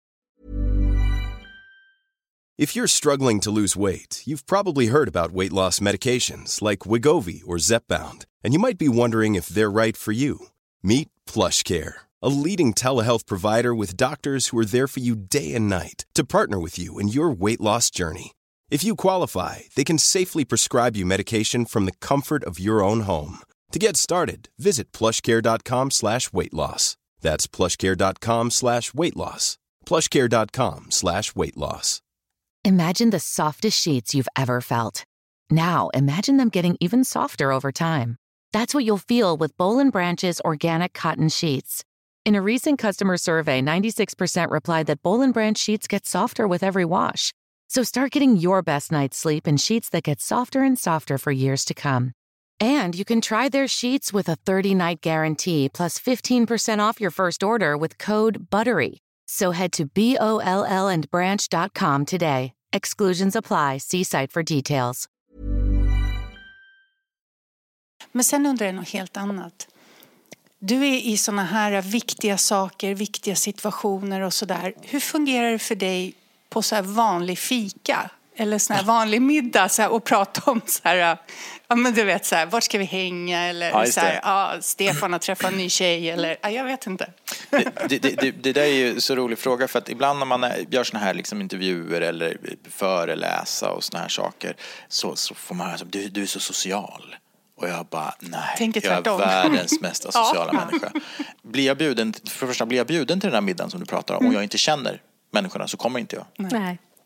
If you're struggling to lose weight, you've probably heard about weight loss medications like Wegovy or Zepbound, and you might be wondering if they're right for you. Meet PlushCare, a leading telehealth provider with doctors who are there for you day and night to partner with you in your weight loss journey. If you qualify, they can safely prescribe you medication from the comfort of your own home. To get started, visit plushcare.com slash weight loss. That's plushcare.com slash weight loss. plushcare.com slash weight loss. Imagine the softest sheets you've ever felt. Now, imagine them getting even softer over time. That's what you'll feel with Boll and Branch's organic cotton sheets. In a recent customer survey, ninety-six percent replied that Boll and Branch sheets get softer with every wash. So start getting your best night's sleep in sheets that get softer and softer for years to come. And you can try their sheets with a thirty-night guarantee plus fifteen percent off your first order with code BUTTERY. So head to B O L L and branch dot com today. Exclusions apply. See site for details. Men sen undrar jag något helt annat. Du är i såna här viktiga saker, viktiga situationer och sådär. Hur fungerar det för dig på så här vanlig fika? Eller sån här vanlig middag så här, och prata om så här, ja men du vet så här, vart ska vi hänga? Eller ja, så här, ja, Stefan har träffat en ny tjej eller, ja, jag vet inte. Det, det, det, det där är ju så rolig fråga, för att ibland när man gör såna här liksom intervjuer eller föreläsa och såna här saker, så, så får man höra att du, du är så social. Och jag bara, nej, jag är världens mest sociala ja. människa. Blir jag bjuden, för första blir jag bjuden till den här middagen som du pratar om, mm. och jag inte känner människorna, så kommer inte jag. Nej.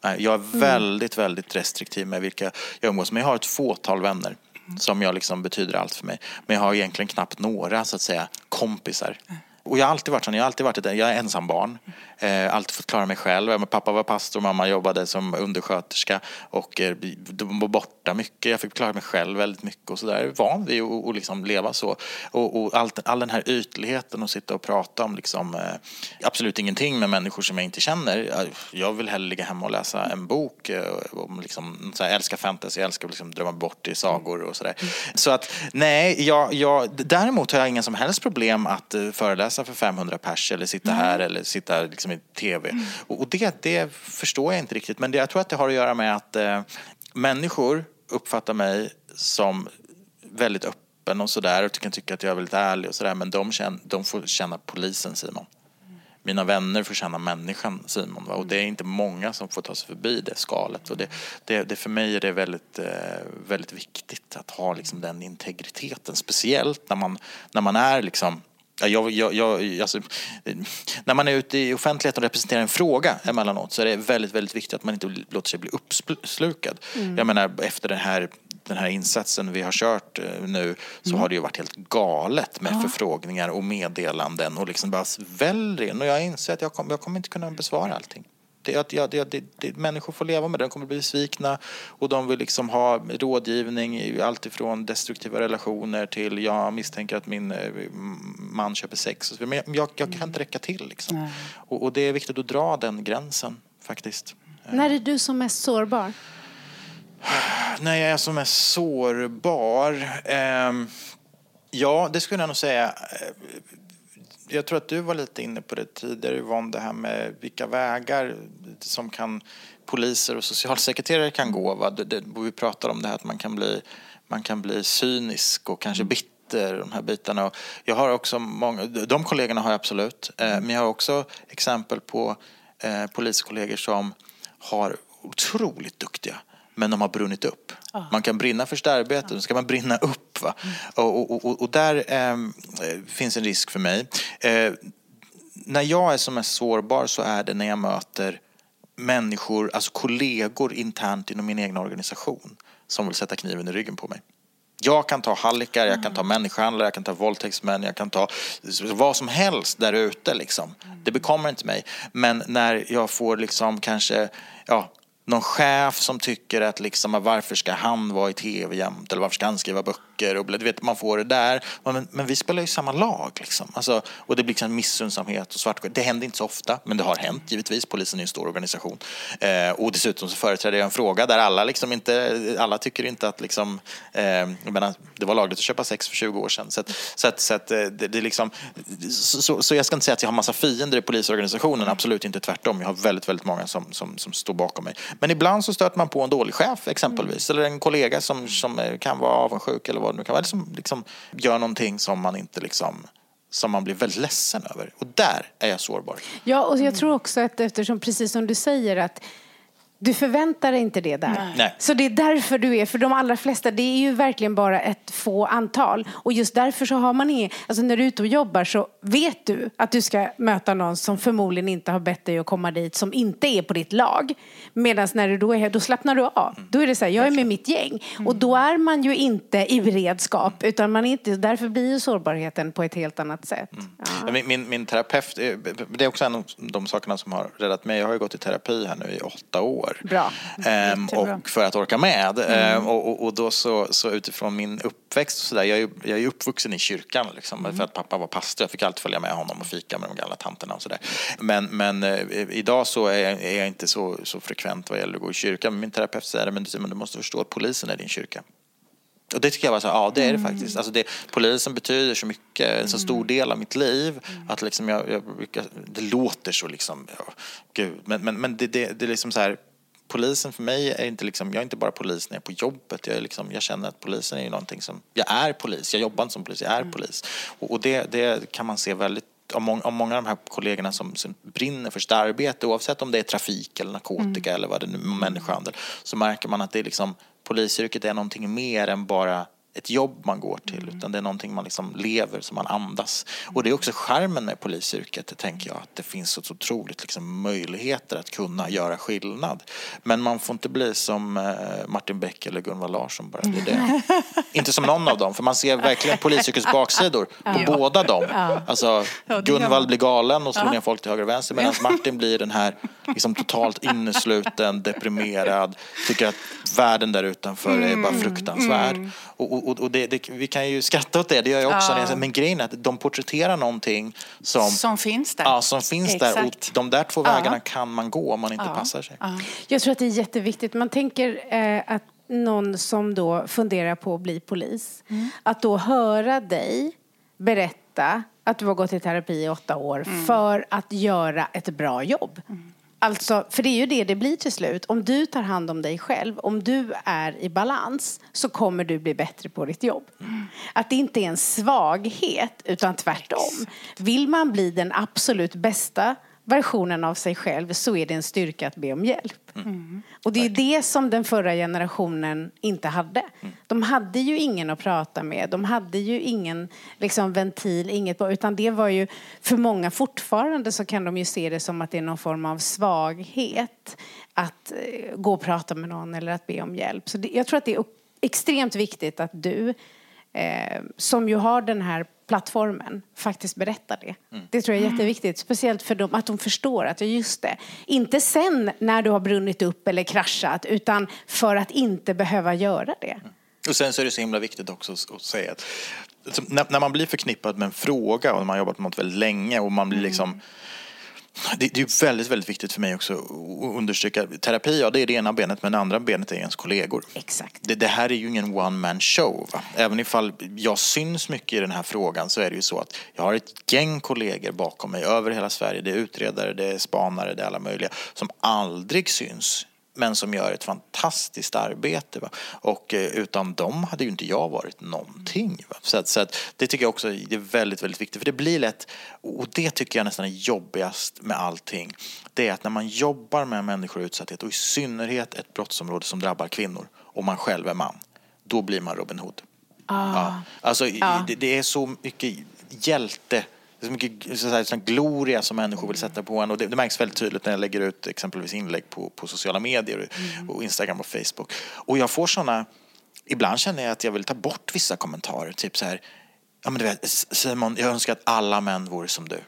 Jag är väldigt, väldigt restriktiv med vilka jag umgås med. Jag har ett fåtal vänner som jag liksom betyder allt för mig. Men jag har egentligen knappt några, så att säga, kompisar. Och jag har alltid varit sån, jag har alltid varit ett, jag är ensam barn. Eh, alltid fått klara mig själv. Pappa var pastor, mamma jobbade som undersköterska och eh, de var borta mycket. Jag fick klara mig själv väldigt mycket och sådär. Jag är van vid att och liksom leva så. Och, och allt, all den här ytligheten och sitta och prata om liksom, eh, absolut ingenting med människor som jag inte känner. Jag vill hellre ligga hemma och läsa en bok eh, om liksom, så här, älskar fantasy, jag älskar liksom drömma bort i sagor och sådär. Mm. Så att nej, jag, jag, däremot har jag ingen som helst problem att uh, föreläsa för femhundra pers eller sitta mm. här eller sitta liksom i tv. Mm. Och, och det, det förstår jag inte riktigt. Men det, jag tror att det har att göra med att uh, människor uppfattar mig som väldigt öppen och sådär och kan tycka att jag är väldigt ärlig och sådär. Men de, känner, de får känna polisen, Simon. Mina vänner får känna människan, Simon. Va? Och det är inte många som får ta sig förbi det skalet. Och det, det, det för mig är det väldigt, eh, väldigt viktigt att ha liksom den integriteten. Speciellt när man, när man är liksom... Jag, jag, jag, alltså, när man är ute i offentligheten och representerar en fråga emellanåt så är det väldigt, väldigt viktigt att man inte låter sig bli uppslukad. Mm. Jag menar, efter den här, den här insatsen vi har kört nu så mm. har det ju varit helt galet med ja. förfrågningar och meddelanden och liksom bara väldigt. Och jag inser att jag kommer, jag kommer inte kunna besvara allting. Det, det, det, det, det, människor får leva med det, de kommer bli besvikna och de vill liksom ha rådgivning i allt ifrån destruktiva relationer till jag misstänker att min man köper sex. Men jag, jag, jag kan inte räcka till liksom. Och, och det är viktigt att dra den gränsen faktiskt. När är du som mest sårbar? När jag är som mest sårbar? Eh, ja, det skulle jag nog säga. Jag tror att du var lite inne på det tidigare, Yvonne, det här med vilka vägar som kan poliser och socialsekreterare kan gå. Va? Det, det, vi pratar om det här att man kan bli, man kan bli cynisk och kanske bitter, de här bitarna. Och jag har också många, de kollegorna har jag absolut, eh, men jag har också exempel på eh, poliskollegor som har otroligt duktiga. Men de har brunnit upp. Ah. Man kan brinna för starbete, då ska man brinna upp. Va? Mm. Och, och, och, och där eh, finns en risk för mig. Eh, när jag är som mest sårbar så är det när jag möter människor, alltså kollegor internt inom min egen organisation som vill sätta kniven i ryggen på mig. Jag kan ta hallickar, jag kan ta människohandlare, jag kan ta våldtäktsmän, jag kan ta vad som helst där ute liksom. Det bekommer inte mig. Men när jag får liksom kanske, ja, någon chef som tycker att liksom, varför ska han vara i tv jämt eller varför ska han skriva böcker och du vet, man får det där, men, men vi spelar ju samma lag liksom. Alltså, och det blir liksom missunnsamhet och svart. Det händer inte så ofta, men det har hänt givetvis. Polisen är en stor organisation eh, och dessutom så företräder jag en fråga där alla liksom inte, alla tycker inte att liksom, eh, jag menar, det var lagligt att köpa sex för tjugo år sedan så att, så att, så att det, det är liksom så, så, så jag ska inte säga att jag har massa fiender i polisorganisationen, absolut inte, tvärtom. Jag har väldigt, väldigt många som, som, som står bakom mig. Men ibland så stöter man på en dålig chef exempelvis. Mm. Eller en kollega som, som kan vara avundsjuk eller vad det nu kan vara. Eller som liksom gör någonting som man inte liksom, som man blir väldigt ledsen över. Och där är jag sårbar. Ja, och jag tror också att eftersom precis som du säger att du förväntar dig inte det där. Nej. Så det är därför du är, för de allra flesta, det är ju verkligen bara ett få antal. Och just därför så har man inget, alltså när du är ute och jobbar så vet du att du ska möta någon som förmodligen inte har bett dig att komma dit, som inte är på ditt lag. Medan när du då är här, då slappnar du av. Mm. Då är det så här, jag är med mitt gäng. Mm. Och då är man ju inte i beredskap, utan man är inte, därför blir ju sårbarheten på ett helt annat sätt. Mm. Ja. Min, min, min terapeut, det är också en av de sakerna som har räddat mig. Jag har ju gått i terapi här nu i åtta år. Bra. Ehm, och för att orka med. Mm. Ehm, och, och, och då så, så utifrån min uppväxt och sådär, jag är, jag är uppvuxen i kyrkan liksom, mm. för att pappa var pastor. Jag fick alltid följa med honom och fika med de gamla tanterna och sådär. Men, men eh, idag så är jag, är jag inte så, så frekvent vad gäller att gå i kyrkan. Men min terapeut säger, men du, men du måste förstå att polisen är din kyrka. Och det tycker jag var så, ja, det är det mm. faktiskt. Alltså det, polisen betyder så mycket, en så stor del av mitt liv mm. att liksom jag, jag brukar, det låter så liksom, ja, gud, men, men, men det, det, det är liksom så här, polisen för mig är inte liksom, jag är inte bara polis när jag är på jobbet, jag är liksom, jag känner att polisen är ju någonting som, jag är polis, jag jobbar inte som polis, jag är mm. polis. Och, och det, det kan man se väldigt om många, om många av de här kollegorna som, som brinner för sitt arbete, oavsett om det är trafik eller narkotika mm. eller vad det nu är, människohandel, så märker man att det är liksom, polisyrket är någonting mer än bara ett jobb man går till, mm. utan det är någonting man liksom lever, som man andas. Och det är också charmen med polisyrket, det tänker jag, att det finns så otroligt liksom möjligheter att kunna göra skillnad. Men man får inte bli som eh, Martin Beck eller Gunvald Larsson bara. Det är det. Inte som någon av dem, för man ser verkligen polisyrkets baksidor på ja. båda dem. Ja. Alltså, ja, Gunvald blir galen och slår ja. ner folk till höger och vänster, medan Martin blir den här liksom totalt innesluten, deprimerad, tycker att världen där utanför är bara fruktansvärd. Mm. Och, och, och det, det, vi kan ju skratta åt det, det gör jag också. Ja. Men grejen är att de porträtterar någonting som, som finns där. Ja, som finns Exakt. där. Och de där två ja. vägarna kan man gå om man inte ja. passar sig. Ja. Jag tror att det är jätteviktigt. Man tänker eh, att någon som då funderar på att bli polis, mm. att då höra dig berätta att du har gått i terapi i åtta år mm. för att göra ett bra jobb. Mm. Alltså, för det är ju det det blir till slut. Om du tar hand om dig själv, om du är i balans, så kommer du bli bättre på ditt jobb. Mm. Att det inte är en svaghet, utan tvärtom. Vill man bli den absolut bästa versionen av sig själv, så är det en styrka att be om hjälp. Mm. Och det är det som den förra generationen inte hade. Mm. De hade ju ingen att prata med. De hade ju ingen liksom, ventil, inget, utan det var ju, för många fortfarande så kan de ju se det som att det är någon form av svaghet att eh, gå och prata med någon eller att be om hjälp. Så det, jag tror att det är extremt viktigt att du eh, som ju har den här plattformen faktiskt berättar det. Mm. Det tror jag är jätteviktigt. Speciellt för dem, att de förstår att just det. Inte sen när du har brunnit upp eller kraschat, utan för att inte behöva göra det. Mm. Och sen så är det så himla viktigt också att säga att alltså, när, när man blir förknippad med en fråga och man har jobbat med något väldigt länge och man blir mm. liksom Det, det är väldigt, väldigt viktigt för mig också att understryka. Terapi, ja, det är det ena benet, men det andra benet är ens kollegor. Exakt. Det, det här är ju ingen one-man show. Va? Även ifall jag syns mycket i den här frågan, så är det ju så att jag har ett gäng kollegor bakom mig över hela Sverige. Det är utredare, det är spanare, det är alla möjliga som aldrig syns, men som gör ett fantastiskt arbete. Va? Och eh, utan dem hade ju inte jag varit någonting. Va? Så, att, så att det tycker jag också är väldigt, väldigt viktigt. För det blir lätt, och det tycker jag nästan är jobbigast med allting. Det är att när man jobbar med människor i utsatthet, och i synnerhet ett brottsområde som drabbar kvinnor, och man själv är man, då blir man Robin Hood. Ah. Ja. Alltså ah. det, det är så mycket hjälte, det är så mycket så här, sån gloria som människor vill sätta på en. Och det, det märks väldigt tydligt när jag lägger ut exempelvis inlägg på, på sociala medier mm. och Instagram och Facebook. Och jag får såna, ibland känner jag att jag vill ta bort vissa kommentarer. Typ så här, ja men du vet Simon, jag önskar att alla män vore som du.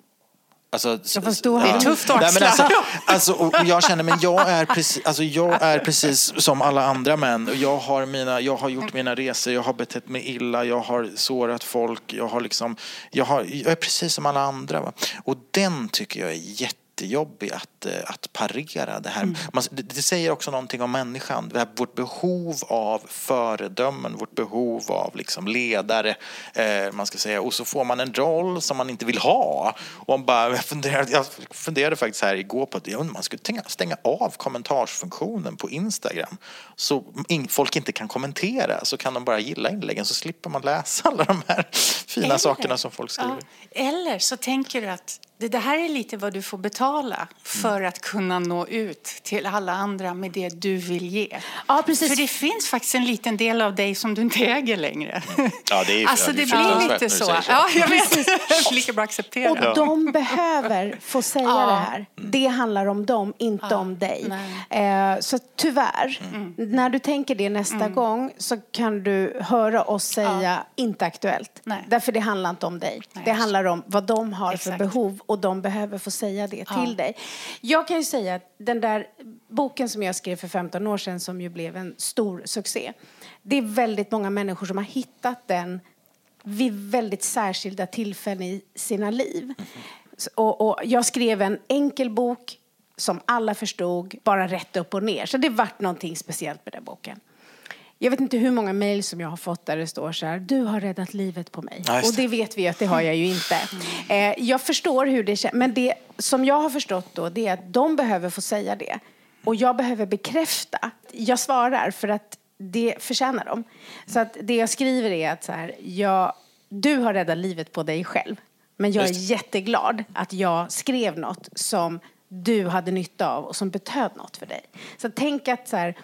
Alltså, jag förstår. Ja. Det är tufft att Nej, men alltså, alltså, och jag känner, men jag är precis, alltså jag är precis som alla andra män. Och jag har mina, jag har gjort mina resor, jag har betett mig illa, jag har sårat folk, jag har liksom, jag har, jag är precis som alla andra. Va? Och den tycker jag är jättejobbig att, att parera det här. Mm. Man, det, det säger också någonting om människan. Det här, vårt behov av föredömen, vårt behov av liksom ledare, eh, man ska säga. Och så får man en roll som man inte vill ha. Och man bara, jag, funderade, jag funderade faktiskt här igår på att ja, man skulle stänga, stänga av kommentarsfunktionen på Instagram. Så in, folk inte kan kommentera. Så kan de bara gilla inläggen, så slipper man läsa alla de här fina eller, sakerna som folk skriver. Ja, eller så tänker du att det, det här är lite vad du får betala för mm. att kunna nå ut till alla andra med det du vill ge. Ja, precis. För det finns faktiskt en liten del av dig som du inte äger längre. Mm. Ja, det är, alltså det ja, blir lite så. så. Ja, jag vet. Lika bra acceptera. Och de behöver få säga ja. det här. Det handlar om dem, inte ja. om dig. Eh, så tyvärr, mm. när du tänker det nästa mm. gång, så kan du höra oss säga ja. inte aktuellt. Nej. Därför det handlar inte om dig. Nej, det handlar om vad de har Exakt. för behov, och de behöver få säga det ja. till dig. Jag kan ju säga att den där boken som jag skrev för femton år sedan, som ju blev en stor succé, det är väldigt många människor som har hittat den vid väldigt särskilda tillfällen i sina liv. Mm. Och, och jag skrev en enkel bok som alla förstod, bara rätt upp och ner. Så det vart någonting speciellt med den boken. Jag vet inte hur många mejl som jag har fått där det står så här: du har räddat livet på mig. Ja, och det vet vi att det har jag ju inte. Mm. Eh, jag förstår hur det känns. Men det som jag har förstått då, det är att de behöver få säga det. Och jag behöver bekräfta. Jag svarar för att det förtjänar de. Så att det jag skriver är att så här, jag, du har räddat livet på dig själv. Men jag är jätteglad att jag skrev något som du hade nytta av och som betöd något för dig. Så tänk att så här,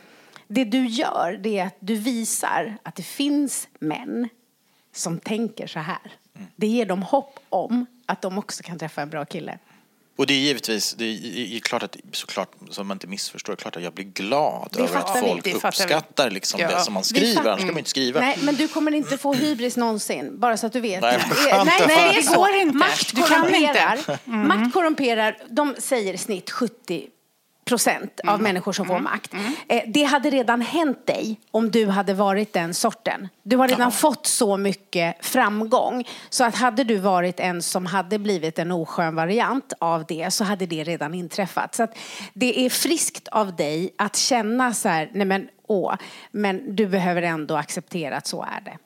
det du gör, det är att du visar att det finns män som tänker så här. Mm. Det ger dem hopp om att de också kan träffa en bra kille. Och det är givetvis, det är, är klart att, såklart, så man inte missförstår, det är klart att jag blir glad det över att folk uppskattar liksom ja. det som man skriver, annars ska man inte skriva. Nej, men du kommer inte få hybris någonsin, bara så att du vet. Nej, nej, nej, nej, det går inte. Makt korrumperar. Mm. Makt korrumperar, de säger snitt sjuttio procent av mm. människor som får mm. makt. Mm. Eh, det hade redan hänt dig om du hade varit den sorten. Du har redan ja. fått så mycket framgång. Så att hade du varit en som hade blivit en oskön variant av det, så hade det redan inträffat. Så att det är friskt av dig att känna så här, nej men åh, men du behöver ändå acceptera att så är det.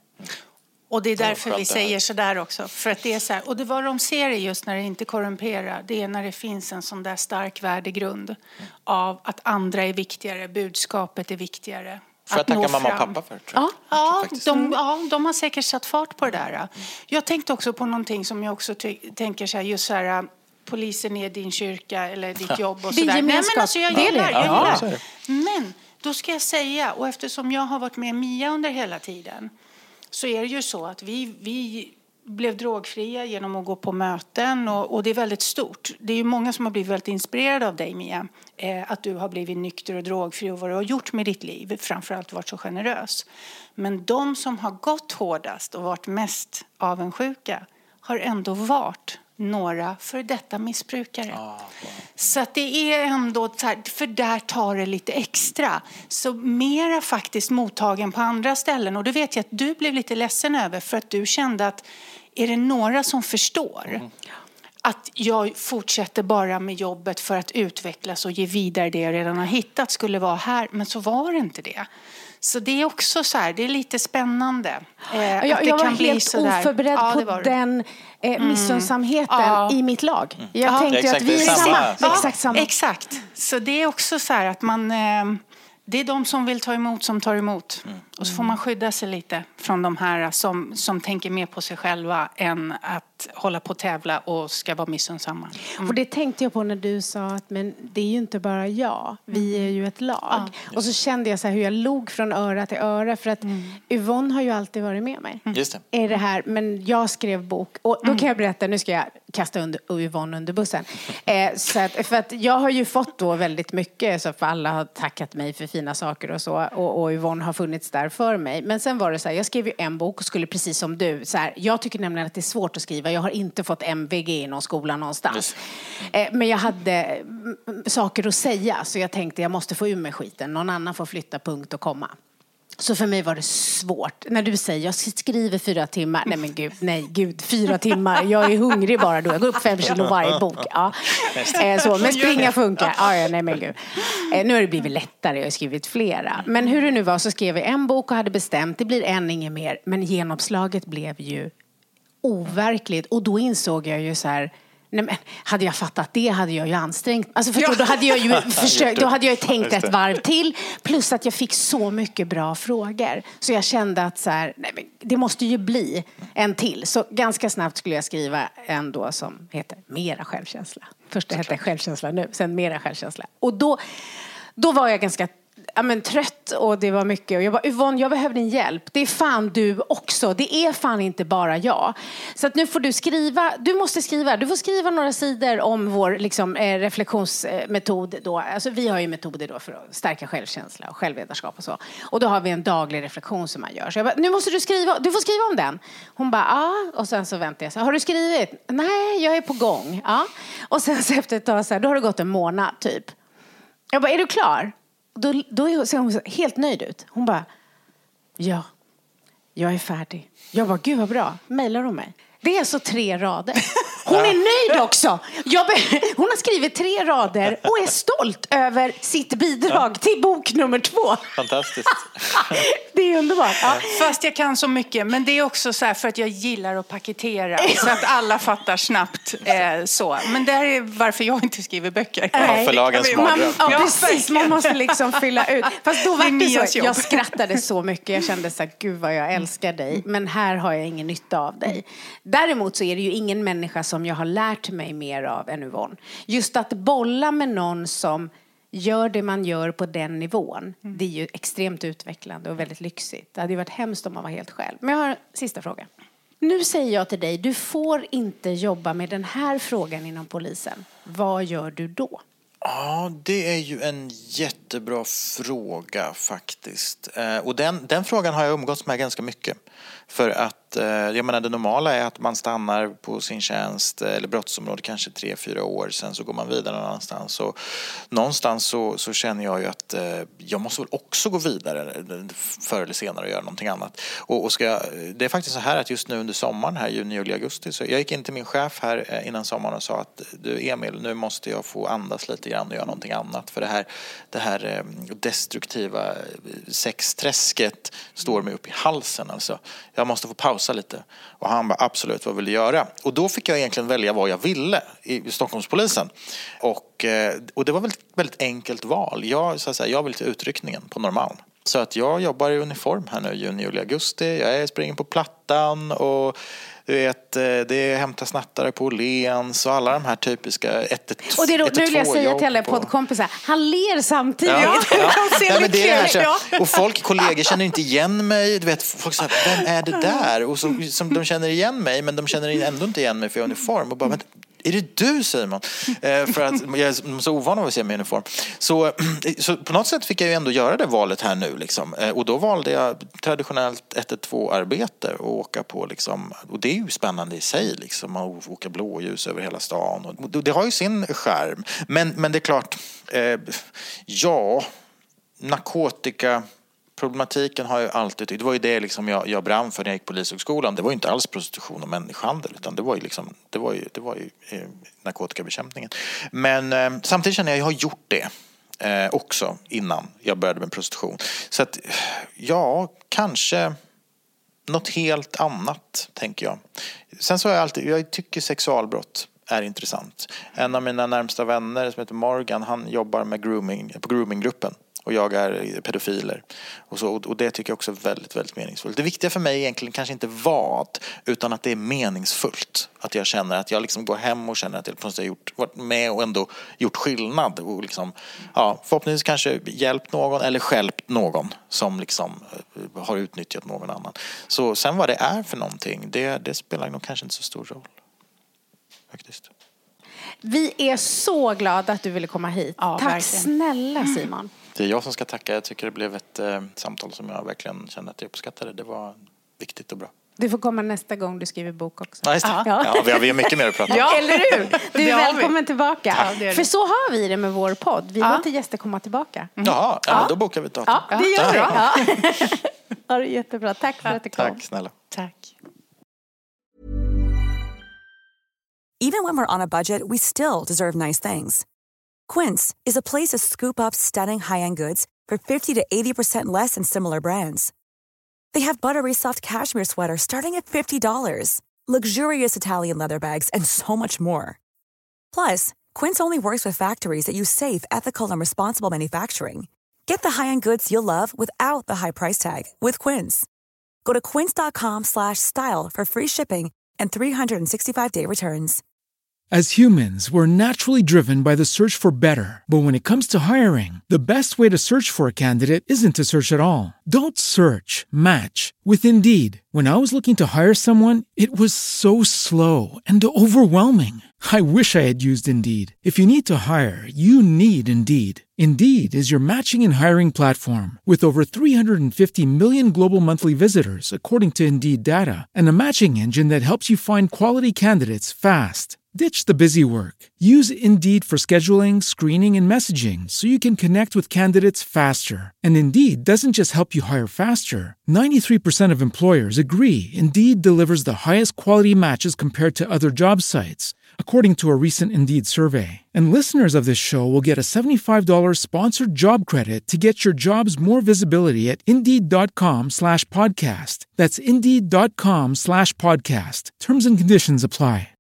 Och det är därför vi säger så där också. För att det är så här, och det var de ser just när det inte korrumperar, det är när det finns en sån där stark värdegrund mm. av att andra är viktigare, budskapet är viktigare. För att tacka mamma och pappa för, tror jag. Ja, ja, de, ja, de har säkert satt fart på det där. Mm. Jag tänkte också på någonting som jag också ty- tänker så här, just så här, polisen är din kyrka eller ditt jobb och sådär. Nej, men alltså jag gillar, jag gillar. Ja, men då ska jag säga, och eftersom jag har varit med Mia under hela tiden, så är det ju så att vi, vi blev drogfria genom att gå på möten och, och det är väldigt stort. Det är ju många som har blivit väldigt inspirerade av dig, Mia. Eh, att du har blivit nykter och drogfri och vad du har gjort med ditt liv. Framförallt varit så generös. Men de som har gått hårdast och varit mest avundsjuka har ändå varit några för detta missbrukare. Ah, wow. Så att det är ändå, för där tar det lite extra. Så mera faktiskt mottagen på andra ställen. Och det vet jag att du blev lite ledsen över, för att du kände att är det några som förstår mm. att jag fortsätter bara med jobbet för att utvecklas och ge vidare det jag redan har hittat skulle vara här. Men så var det inte det. Så det är också så här, det är lite spännande. Eh, jag, att det jag var kan bli helt så där. oförberedd ja, på den eh, missunnsamheten mm. i mitt lag. Mm. Jag ja, tänkte att vi är samma. samma. Ja, exakt samma. Exakt. Så det är också så här att man... Eh, det är de som vill ta emot som tar emot. Mm. Och så får man skydda sig lite från de här som, som tänker mer på sig själva än att hålla på och tävla och ska vara missunnsamma. Mm. Och det tänkte jag på när du sa att men det är ju inte bara jag. Vi är ju ett lag. Ja. Och så kände jag så här hur jag log från öra till öra. För att mm. Yvonne har ju alltid varit med mig. Mm. Just det. Är det här, men jag skrev bok. Och då kan jag berätta, nu ska jag kasta under, Yvonne under bussen. eh, så att, för att jag har ju fått då väldigt mycket. Så för alla har tackat mig för fina saker och så. Och, och Yvonne har funnits där för mig. Men sen var det så här, jag skrev ju en bok och skulle precis som du. Så här, jag tycker nämligen att det är svårt att skriva. Jag har inte fått M V G i någon skola någonstans. Eh, men jag hade m- saker att säga. Så jag tänkte jag måste få ur mig skiten. Någon annan får flytta punkt och komma. Så för mig var det svårt. När du säger, jag skriver fyra timmar. Nej men gud, nej gud, fyra timmar. Jag är hungrig bara då. Jag går upp fem kilo varje bok. Ja. Eh, så, men springa funkar. Ah, ja, nej men gud. Eh, nu har det blivit lättare, jag har skrivit flera. Men hur det nu var så skrev jag en bok och hade bestämt. Det blir en, inget mer. Men genomslaget blev ju overkligt. Och då insåg jag ju så här... Nej, men hade jag fattat det hade jag ju ansträngt. Alltså förstår, ja. då hade jag ju försökt, då hade jag ju tänkt ett varv till. Plus att jag fick så mycket bra frågor. Så jag kände att så här, nej, men det måste ju bli en till. Så ganska snabbt skulle jag skriva en då som heter Mera självkänsla. Först det hette Självkänsla nu, sen Mera självkänsla. Och då, då var jag ganska... Ja, men trött och det var mycket. Och jag bara, Yvonne, jag behöver din hjälp. Det är fan du också. Det är fan inte bara jag. Så att nu får du skriva. Du måste skriva. Du får skriva några sidor om vår liksom, eh, reflektionsmetod. Då. Alltså, vi har ju metoder då för att stärka självkänsla och självledarskap och så. Och då har vi en daglig reflektion som man gör. Så jag bara, nu måste du skriva. Du får skriva om den. Hon bara, ja. Och sen så väntar jag. Så, har du skrivit? Nej, jag är på gång. Ja. Och sen så efter ett tag så här, då har det gått en månad typ. Jag bara, är du klar? Då, då ser hon helt nöjd ut. Hon bara, ja, jag är färdig. Jag bara, gud vad bra. Mailar hon mig? Det är alltså tre rader. Hon är nöjd också. Jag be- hon har skrivit tre rader och är stolt över sitt bidrag ja. till bok nummer två. Fantastiskt. Det är underbart. Ja. Fast jag kan så mycket. Men det är också så här för att jag gillar att paketera. Så att alla fattar snabbt. Eh, så. Men det här är varför jag inte skriver böcker. Ja, förlagens man, ja, precis. Man måste liksom fylla ut. Fast då var det så. Jag skrattade så mycket. Jag kände så här, gud vad jag älskar dig. Men här har jag ingen nytta av dig. Däremot så är det ju ingen människa som jag har lärt mig mer av än Yvonne. Just att bolla med någon som gör det man gör på den nivån. Det är ju extremt utvecklande och väldigt lyxigt. Det hade ju varit hemskt om man var helt själv. Men jag har en sista fråga. Nu säger jag till dig, du får inte jobba med den här frågan inom polisen. Vad gör du då? Ja, det är ju en jättebra fråga faktiskt. Eh, och den, den frågan har jag umgåtts med ganska mycket. För att, eh, jag menar det normala är att man stannar på sin tjänst eller brottsområde kanske tre, fyra år. Sen så går man vidare någon annanstans. Och någonstans så, så känner jag ju att eh, jag måste väl också gå vidare förr eller senare och göra någonting annat. Och, och ska jag, det är faktiskt så här att just nu under sommaren här, juni, juli, augusti. Så jag gick in till min chef här innan sommaren och sa att du Emil, nu måste jag få andas lite grann och göra någonting annat. För det här, det här destruktiva sexträsket står mig upp i halsen alltså. Jag måste få pausa lite. Och han bara, absolut, vad vill du göra? Och då fick jag egentligen välja vad jag ville i Stockholmspolisen. Och, och det var väldigt, väldigt enkelt val. Jag, så att säga, jag vill till utryckningen på Norrmalm. Så att jag jobbar i uniform här nu, juni, juli, augusti. Jag springer på Plattan och du vet, det är hämta snattare på Åhléns och alla de här typiska ett ett två. Och det är då, nu vill jag säga till alla poddkompisar, han ler samtidigt. Ja, ja. Nej, men det är här, så, ja. och folk, kollegor känner inte igen mig. Du vet, folk säger, vem är det där? Och så, som de känner igen mig, men de känner ändå inte igen mig för jag är uniform. Och bara, men, är det du, Simon? Eh, för att jag är så ovan av att se mig i uniform. Så, så på något sätt fick jag ju ändå göra det valet här nu. Liksom. Eh, och då valde jag traditionellt ett ett två-arbete och åka på. Liksom, och det är ju spännande i sig. Liksom, att åka blåljus över hela stan. Och det har ju sin skärm. Men, men det är klart, eh, ja, narkotika... Problematiken har ju alltid, det var ju det liksom jag, jag brann för när jag gick på polishögskolan. Det var ju inte alls prostitution och människohandel, utan det var ju liksom, det var ju, det var ju eh, narkotikabekämpningen. Men eh, samtidigt känner jag att jag har gjort det eh, också innan jag började med prostitution. Så att, ja, kanske något helt annat, tänker jag. Sen så har jag alltid, jag tycker sexualbrott är intressant. En av mina närmsta vänner som heter Morgan, han jobbar med grooming, på groominggruppen. Och jagar pedofiler. Och, så, och det tycker jag också är väldigt, väldigt meningsfullt. Det viktiga för mig är egentligen kanske inte vad, utan att det är meningsfullt. Att jag känner att jag liksom går hem och känner att jag har gjort, varit med och ändå gjort skillnad. Och liksom, ja, förhoppningsvis kanske hjälpt någon eller stjälpt någon som liksom har utnyttjat någon annan. Så sen vad det är för någonting, det, det spelar nog kanske inte så stor roll. Faktiskt. Vi är så glada att du ville komma hit. Ja, tack verkligen. Snälla Simon. Det är jag som ska tacka. Jag tycker det blev ett eh, samtal som jag verkligen kände att jag uppskattade. Det var viktigt och bra. Du får komma nästa gång du skriver bok också. Ja, ja. Ja, vi har, vi har mycket mer att prata om. Ja, eller hur? Du är välkommen tillbaka. Ja, för så har vi det med vår podd. Vi ja. låter gäster komma tillbaka. Mm. Jaha, ja, ja. Då bokar vi ett datum. Ja, det gör vi. Ja. Ja, det är jättebra. Tack för att du kom. Tack, snälla. Tack. Even when we're on a budget, we still deserve nice things. Quince is a place to scoop up stunning high-end goods for fifty to eighty percent less than similar brands. They have buttery soft cashmere sweaters starting at fifty dollars, luxurious Italian leather bags, and so much more. Plus, Quince only works with factories that use safe, ethical, and responsible manufacturing. Get the high-end goods you'll love without the high price tag with Quince. Go to quince.com slash style for free shipping and three sixty-five day returns. As humans, we're naturally driven by the search for better. But when it comes to hiring, the best way to search for a candidate isn't to search at all. Don't search, match with Indeed. When I was looking to hire someone, it was so slow and overwhelming. I wish I had used Indeed. If you need to hire, you need Indeed. Indeed is your matching and hiring platform with over three hundred fifty million global monthly visitors, according to Indeed data, and a matching engine that helps you find quality candidates fast. Ditch the busy work. Use Indeed for scheduling, screening, and messaging so you can connect with candidates faster. And Indeed doesn't just help you hire faster. ninety-three percent of employers agree Indeed delivers the highest quality matches compared to other job sites, according to a recent Indeed survey. And listeners of this show will get a seventy-five dollars sponsored job credit to get your jobs more visibility at Indeed.com slash podcast. That's Indeed.com slash podcast. Terms and conditions apply.